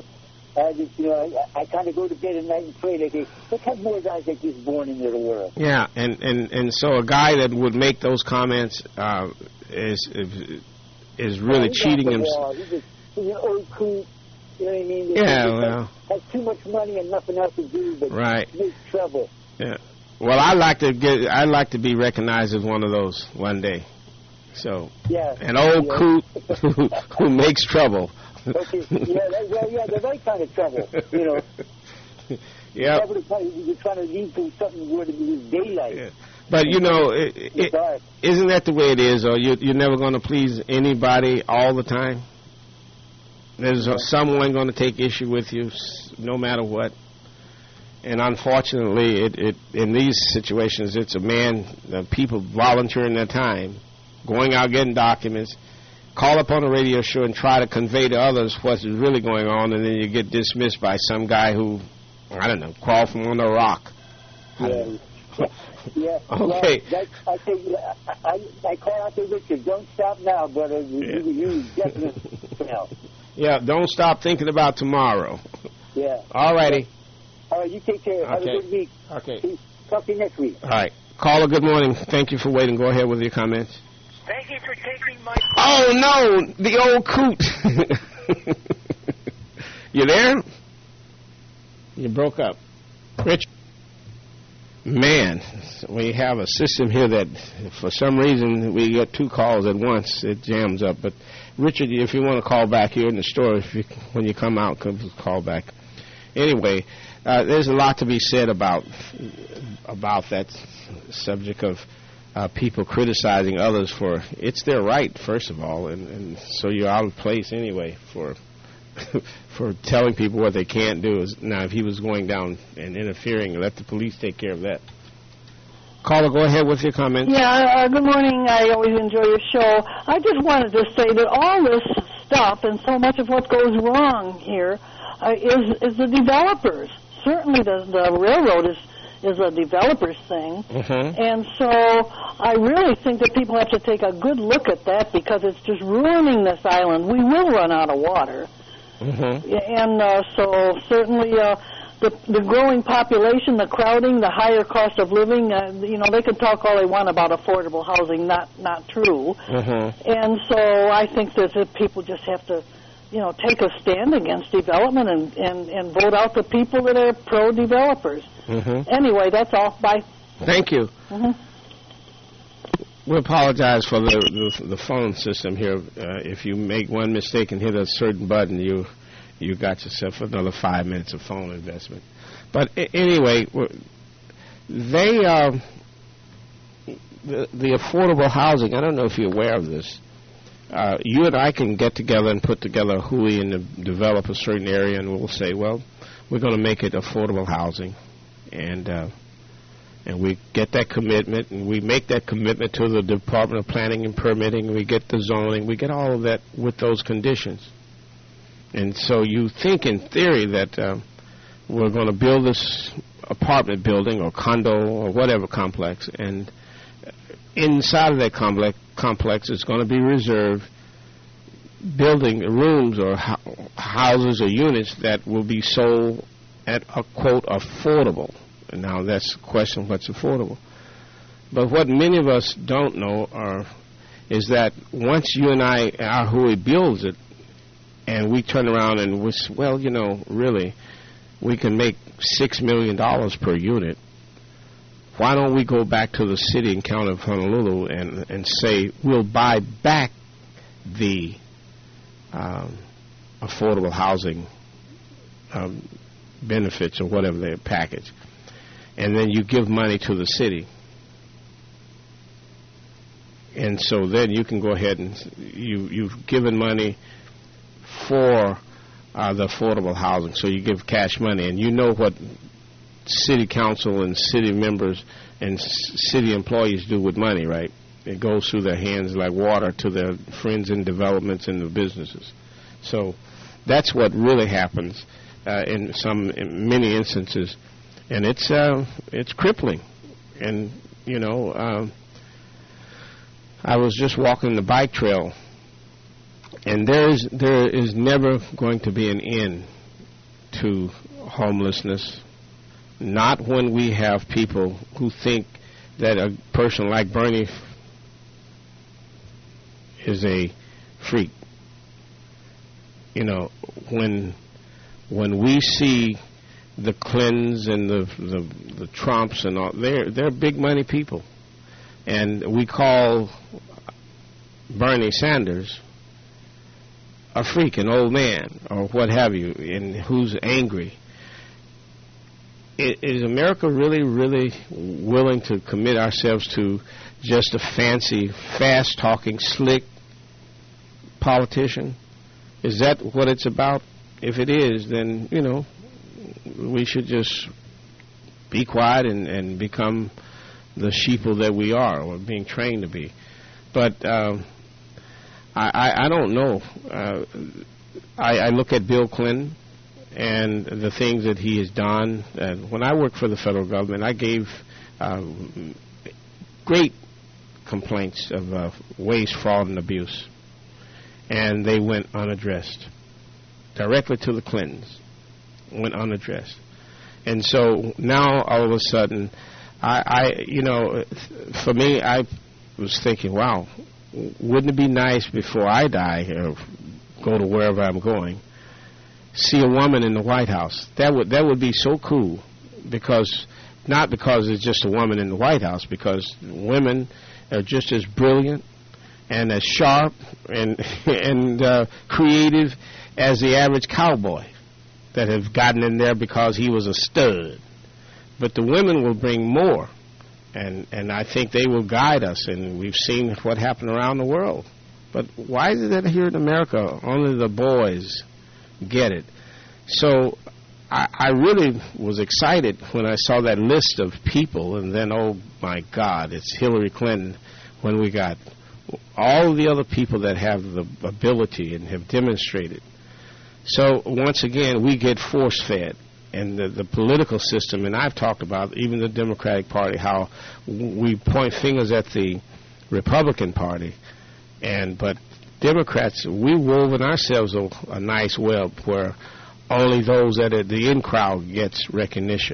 I just, you know, I, I kind of go to bed at night and pray that they let's have more guys like this born into the world. Yeah, and, and, and so a guy that would make those comments uh, is is really yeah, cheating himself. He's, just, he's an old coot. You know what I mean? Yeah, he well, has, has too much money and nothing else to do but right. make trouble. Yeah. Well, I like to get. I like to be recognized as one of those one day. So, yeah, an old yeah. coot who, who makes trouble. Okay. Yeah, that, yeah, yeah, the right kind of trouble, you know. Yeah. You're trying to lead to something where it is daylight. Yeah. But, you know, it, it, isn't that the way it is, or you, you're never going to please anybody all the time? There's yeah. someone going to take issue with you no matter what. And unfortunately, it, it in these situations, it's a man, uh, people volunteering their time, going out getting documents, call up on a radio show and try to convey to others what's really going on, and then you get dismissed by some guy who, I don't know, crawled from under a rock. Yeah. Yeah. Okay. Well, I, say, I, I call out to Richard, don't stop now, brother. You, yeah. you, you definitely now. Yeah, don't stop thinking about tomorrow. Yeah. All righty. All right, you take care. Okay. Have a good week. Okay. Talk to you next week. All right. Caller, good morning. Thank you for waiting. Go ahead with your comments. Thank you for taking my... Oh, no, the old coot. You there? You broke up. Rich? Man, we have a system here that for some reason we get two calls at once. It jams up. But, Richard, if you want to call back here in the store, if you, when you come out, call back. Anyway, uh, there's a lot to be said about about that subject of uh, people criticizing others for, it's their right, first of all, and, and so you're out of place anyway for for telling people what they can't do. Now, if he was going down and interfering, let the police take care of that. Caller, go ahead with your comment. Yeah, uh, good morning. I always enjoy your show. I just wanted to say that all this stuff and so much of what goes wrong here uh, is is the developers. Certainly the, the railroad is, is a developer's thing. Mm-hmm. And so I really think that people have to take a good look at that because it's just ruining this island. We will run out of water. Mm-hmm. And uh, so certainly uh, the, the growing population, the crowding, the higher cost of living, uh, you know, they can talk all they want about affordable housing, not, not true. Mm-hmm. And so I think that, that people just have to, you know, take a stand against development and, and, and vote out the people that are pro-developers. Mm-hmm. Anyway, that's all. Bye. Thank you. Mm-hmm. We apologize for the, the the phone system here. Uh, if you make one mistake and hit a certain button, you you got yourself another five minutes of phone investment. But I- anyway, they uh, the, the affordable housing. I don't know if you're aware of this. Uh, you and I can get together and put together a H U I and develop a certain area, and we'll say, well, we're going to make it affordable housing, and uh, and we get that commitment, and we make that commitment to the Department of Planning and Permitting. We get the zoning, we get all of that with those conditions. And so you think in theory that uh, we're going to build this apartment building or condo or whatever complex, and inside of that complex, complex is going to be reserved building rooms or ho- houses or units that will be sold at a, quote, affordable. And now that's the question, what's affordable? But what many of us don't know are, is that once you and I, our H U I builds it, and we turn around and we say, well, you know, really, we can make six million dollars per unit. Why don't we go back to the city and county of Honolulu and, and say we'll buy back the um, affordable housing um, benefits or whatever their package, and then you give money to the city. And so then you can go ahead and you, you've given money for uh, the affordable housing. So you give cash money, and you know what city council and city members and s- city employees do with money, right? It goes through their hands like water to their friends in developments and the businesses. So that's what really happens uh, in some in many instances, and it's uh, it's crippling. And you know, um, I was just walking the bike trail, and there is there is never going to be an end to homelessness, not when we have people who think that a person like Bernie is a freak. You know, when when we see the Clintons and the, the the Trumps and all, they're they're big money people, and we call Bernie Sanders a freak, an old man, or what have you, and who's angry. Is America really, really willing to commit ourselves to just a fancy, fast-talking, slick politician? Is that what it's about? If it is, then, you know, we should just be quiet and, and become the sheeple that we are, or being trained to be. But um, I, I, I don't know. Uh, I, I look at Bill Clinton and the things that he has done. And when I worked for the federal government, I gave uh, great complaints of uh, waste, fraud, and abuse. And they went unaddressed. Directly to the Clintons. Went unaddressed. And so now, all of a sudden, I, I you know, for me, I was thinking, wow, wouldn't it be nice before I die or go to wherever I'm going, see a woman in the White House? That would that would be so cool, because not because it's just a woman in the White House, because women are just as brilliant and as sharp and and uh, creative as the average cowboy that have gotten in there because he was a stud. But the women will bring more, and and I think they will guide us. And we've seen what happened around the world. But why is it here in America only the boys get it? So I, I really was excited when I saw that list of people, and then, oh my God, it's Hillary Clinton, when we got all the other people that have the ability and have demonstrated. So once again, we get force-fed. And the, the political system, and I've talked about even the Democratic Party, how we point fingers at the Republican Party, and but Democrats, we woven ourselves a, a nice web where only those that are the in crowd gets recognition.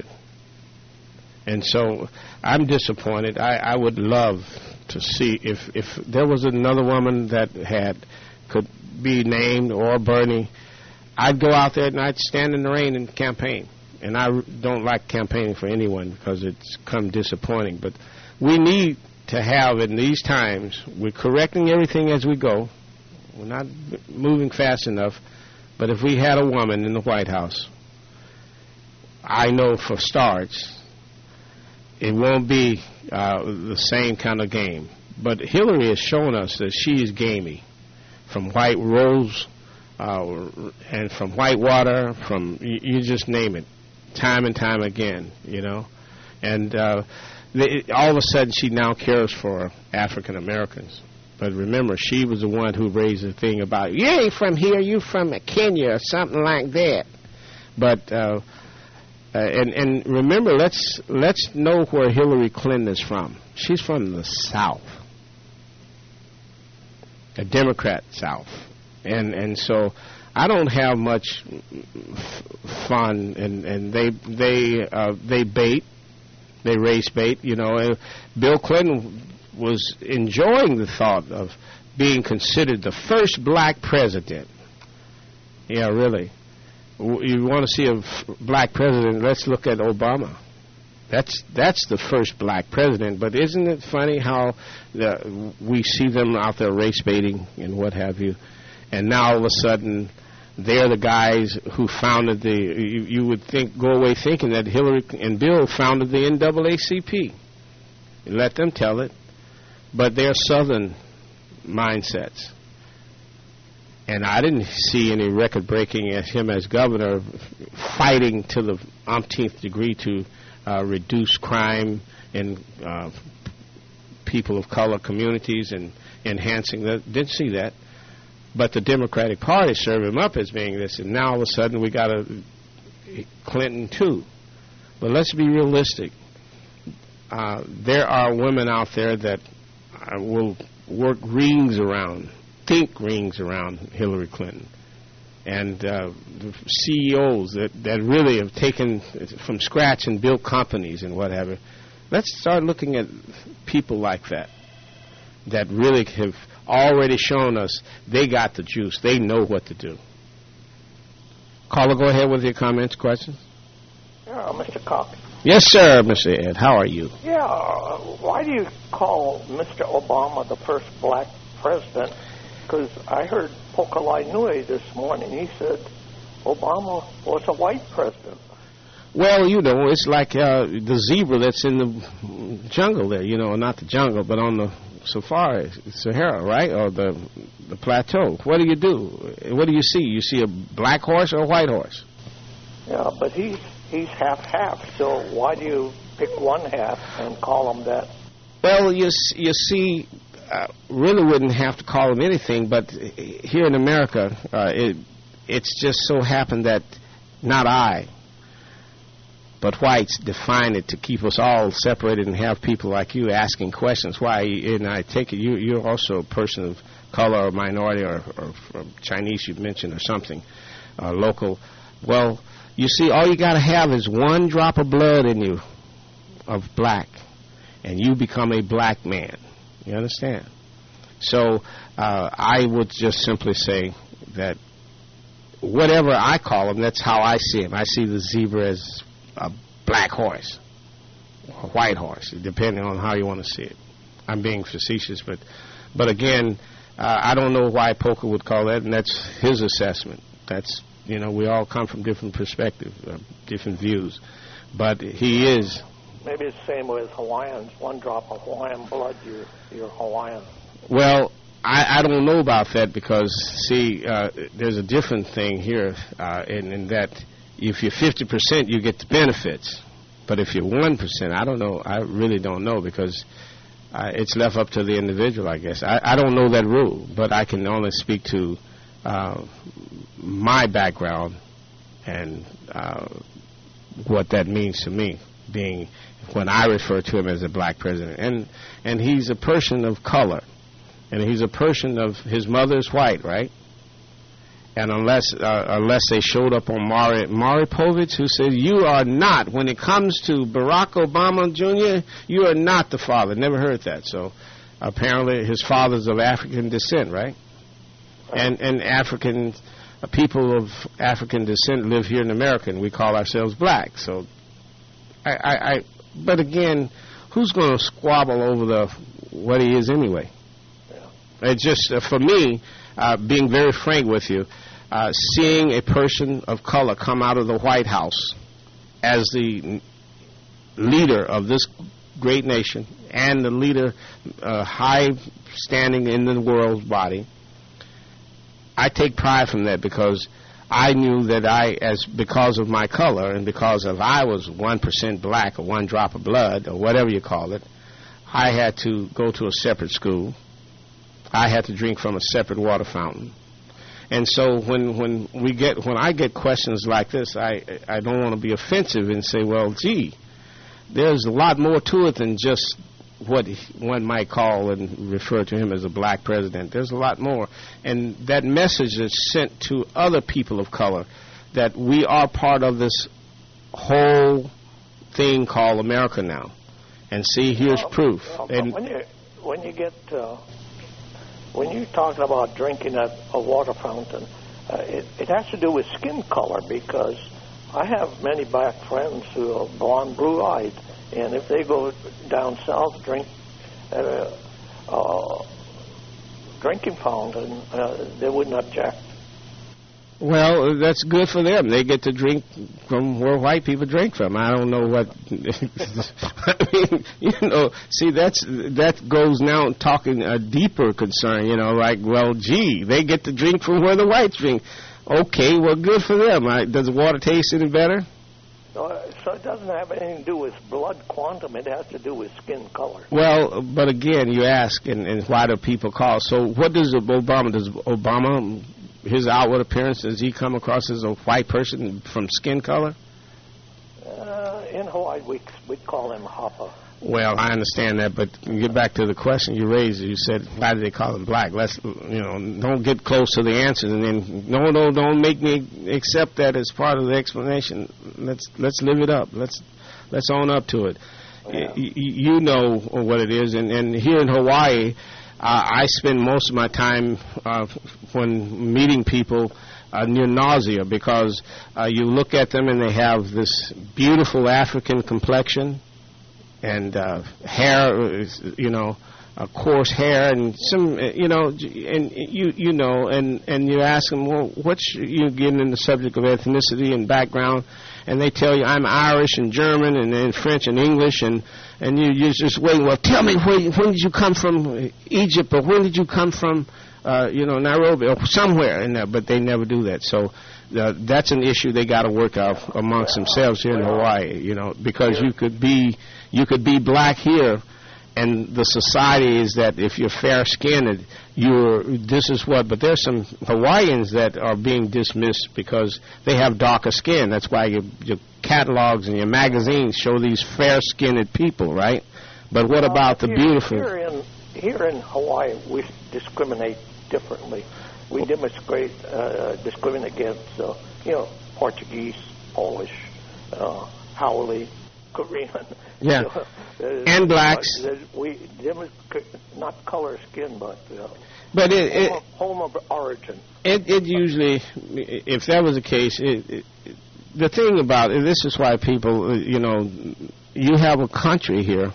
And so I'm disappointed. I, I would love to see if if there was another woman that had could be named, or Bernie, I'd go out there and I'd stand in the rain and campaign. And I don't like campaigning for anyone because it's come disappointing. But we need to have, in these times, we're correcting everything as we go. We're not moving fast enough. But if we had a woman in the White House, I know for starts, it won't be uh, the same kind of game. But Hillary has shown us that she is gamey. From White Rose uh, and from Whitewater, from you, you just name it, time and time again, you know. And uh, they, all of a sudden she now cares for African Americans. But remember, she was the one who raised the thing about, you ain't from here, you from Kenya or something like that. But uh, uh, and and remember, let's let's know where Hillary Clinton is from. She's from the South, a Democrat South, and and so I don't have much f- fun. And and they they uh, they bait, they race bait. You know, uh, Bill Clinton was enjoying the thought of being considered the first black president. Yeah, really. You want to see a f- black president, let's look at Obama. That's that's the first black president. But isn't it funny how the, we see them out there race baiting and what have you, and now all of a sudden they're the guys who founded the, you, you would think, go away thinking that Hillary and Bill founded the N double A C P. Let them tell it. But they're Southern mindsets. And I didn't see any record-breaking as him as governor fighting to the umpteenth degree to uh, reduce crime in uh, people of color communities and enhancing that. Didn't see that. But the Democratic Party served him up as being this, and now all of a sudden we got a Clinton too. But let's be realistic. Uh, there are women out there that uh, will work rings around, think rings around Hillary Clinton. and uh, the C E Os that, that really have taken from scratch and built companies and what have you. Let's start looking at people like that, that really have already shown us they got the juice. They know what to do. Caller, go ahead with your comments, questions. Yeah, Mister Cox. Yes, sir, Mister Ed. How are you? Yeah, uh, why do you call Mister Obama the first black president? Because I heard Pokalai Nui this morning. He said Obama was a white president. Well, you know, it's like uh, the zebra that's in the jungle there, you know, not the jungle, but on the safari, Sahara, right, or the the plateau. What do you do? What do you see? You see a black horse or a white horse? Yeah, but he's, he's half-half, so why do you pick one half and call him that? Well, you, you see, uh, really wouldn't have to call him anything, but here in America, uh, it it's just so happened that not I, but whites define it to keep us all separated and have people like you asking questions. Why? And I take it you, you're also a person of color or minority or, or, or Chinese you mentioned or something, uh, local. Well, you see, all you got to have is one drop of blood in you of black, and you become a black man. You understand? So uh, I would just simply say that whatever I call him, that's how I see him. I see the zebra as a black horse, a white horse, depending on how you want to see it. I'm being facetious, but but again, uh, I don't know why Poker would call that, and that's his assessment. That's, you know, we all come from different perspectives, uh, different views, but he is. Maybe it's the same with Hawaiians. One drop of Hawaiian blood, you're, you're Hawaiian. Well, I, I don't know about that because, see, uh, there's a different thing here uh, in, in that if you're fifty percent, you get the benefits. But if you're one percent, I don't know. I really don't know because uh, it's left up to the individual, I guess. I, I don't know that rule, but I can only speak to uh, my background and uh, what that means to me, being when I refer to him as a black president. And, and he's a person of color, and he's a person of his mother's white, right? And unless uh, unless they showed up on Maury, Maury Povich, who said, you are not, when it comes to Barack Obama Junior, you are not the father. Never heard that. So apparently his father's of African descent, right? And and African uh, people of African descent live here in America, and we call ourselves black. So, I, I, I but again, who's going to squabble over the what he is anyway? Yeah. It's just, uh, for me, uh, being very frank with you, Uh, seeing a person of color come out of the White House as the leader of this great nation and the leader uh, high standing in the world's body, I take pride from that because I knew that I, as because of my color and because of I was one percent black or one drop of blood or whatever you call it, I had to go to a separate school. I had to drink from a separate water fountain. And so when when we get when I get questions like this, I I don't want to be offensive and say, well, gee, there's a lot more to it than just what one might call and refer to him as a black president. There's a lot more, and that message is sent to other people of color that we are part of this whole thing called America now. And see, here's well, proof. Well, and when you when you get uh When you're talking about drinking at a water fountain, uh, it, it has to do with skin color because I have many black friends who are blonde, blue-eyed, and if they go down south, drink at a uh, drinking fountain, uh, they wouldn't object. Well, that's good for them. They get to drink from where white people drink from. I don't know what. I mean, you know, see, that's that goes now talking a deeper concern. You know, like, well, gee, they get to drink from where the whites drink. Okay, well, good for them. I, does the water taste any better? So, so it doesn't have anything to do with blood quantum. It has to do with skin color. Well, but again, you ask, and, and why do people call? So, what does Obama? Does Obama? His outward appearance, does he come across as a white person from skin color? Uh, in Hawaii, we we call him Hapa. Well, I understand that, but get back to the question you raised. You said, why do they call them black? Let's, you know, don't get close to the answers, and then no, no, don't make me accept that as part of the explanation. Let's let's live it up. Let's let's own up to it. Yeah. Y- you know what it is, and, and here in Hawaii, uh, I spend most of my time uh, when meeting people uh, near nausea, because uh, you look at them and they have this beautiful African complexion. And uh, hair, you know, uh, coarse hair, and some, you know, and you you know, and, and you ask them, well, what's, you get in the subject of ethnicity and background, and they tell you, I'm Irish and German and, and French and English, and, and you, you're just waiting, well, tell me, where, when did you come from Egypt, or when did you come from, uh, you know, Nairobi, or somewhere in there, but they never do that. So uh, that's an issue they got to work out amongst themselves here in Hawaii, you know, because you could be... You could be black here, and the society is that if you're fair-skinned, you're this is what. But there's some Hawaiians that are being dismissed because they have darker skin. That's why your, your catalogs and your magazines show these fair-skinned people, right? But what uh, about the here, beautiful? Here in, here in Hawaii, we discriminate differently. We discriminate, uh, discriminate against, uh, you know, Portuguese, Polish, uh, Haole, Korean. Yeah, uh, and blacks. Uh, we not color, skin, but uh, but it, it, home, of, home of origin. It, it usually, if that was the case, it, it, the thing about it, this is why people, you know, you have a country here,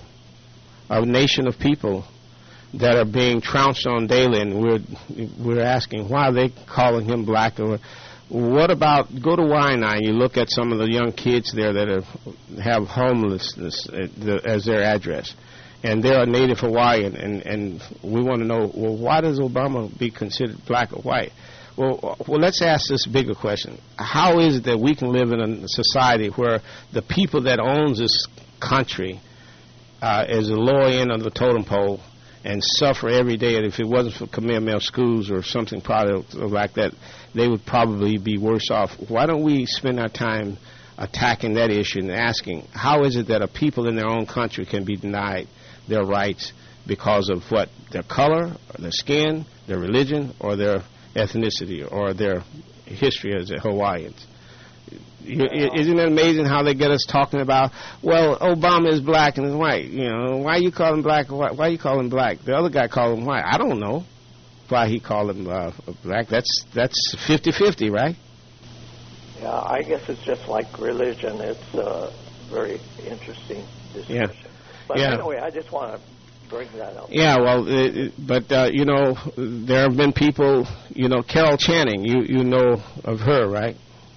a nation of people that are being trounced on daily, and we're we're asking why are they calling him black, or what about, go to Waianae, you look at some of the young kids there that are, have homelessness as their address, and they're a native Hawaiian, and, and we want to know, well, why does Obama be considered black or white? Well, well, let's ask this bigger question. How is it that we can live in a society where the people that owns this country uh, is the lower end of the totem pole and suffer every day, and if it wasn't for Kamehameha schools or something probably like that, they would probably be worse off. Why don't we spend our time attacking that issue and asking, how is it that a people in their own country can be denied their rights because of what, their color, or their skin, their religion, or their ethnicity, or their history as Hawaiians? You, isn't it amazing how they get us talking about, well, Obama is black and is white. You know, why you call him black or white? Why you call him black? The other guy called him white. I don't know why he called him uh, black. That's that's fifty-fifty, right? Yeah, I guess it's just like religion. It's a very interesting discussion. Yeah. But yeah. anyway, I just want to bring that up. Yeah, well, it, it, but, uh, you know, there have been people, you know, Carol Channing, you, you know of her, right?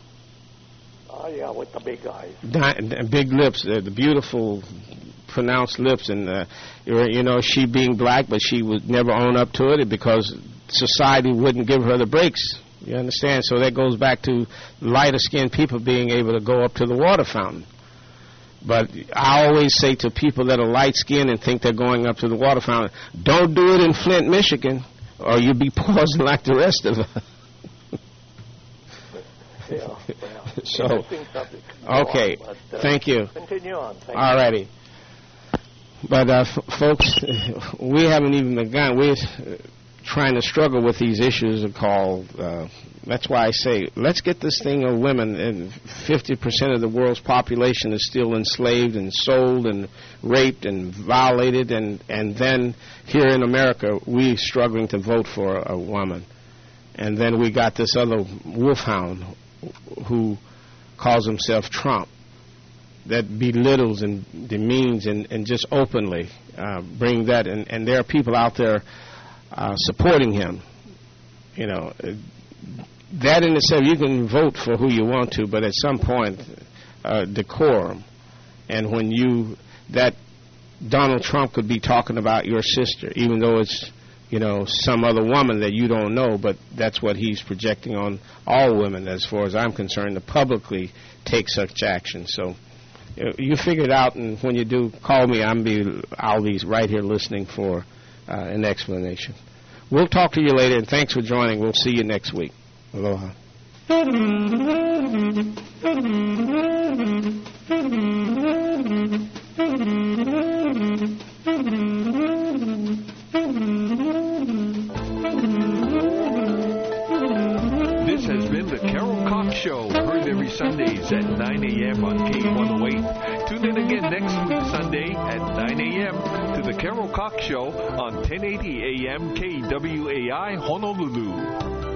Oh, yeah, with the big eyes. Di- big lips, uh, the beautiful pronounced lips, and, uh, you know, she being black, but she would never own up to it because society wouldn't give her the breaks. You understand? So that goes back to lighter-skinned people being able to go up to the water fountain. But I always say to people that are light-skinned and think they're going up to the water fountain, don't do it in Flint, Michigan, or you'll be poisoned like the rest of us. Yeah, well, so, on, okay, but, uh, thank you. Continue on. Thank All righty. But, uh, f- folks, we haven't even begun. We're uh, trying to struggle with these issues called, uh, that's why I say, let's get this thing of women, and fifty percent of the world's population is still enslaved and sold and raped and violated, and, and then here in America, we're struggling to vote for a woman. And then we got this other wolfhound who calls himself Trump, that belittles and demeans and, and just openly uh, bring that, and, and there are people out there uh, supporting him. You know, that in itself, you can vote for who you want to, but at some point, uh, decorum. And when you, that Donald Trump could be talking about your sister, even though it's, you know, some other woman that you don't know, but that's what he's projecting on all women, as far as I'm concerned, to publicly take such action. So you, know, you figure it out, and when you do, call me. I'm be, I'll be right here listening for uh, an explanation. We'll talk to you later, and thanks for joining. We'll see you next week. Aloha. This has been the Carol Cox Show, heard every Sundays at nine a.m. on K one oh eight. Tune in again next week Sunday at nine a.m. to the Carol Cox Show on ten eighty A M K W A I Honolulu.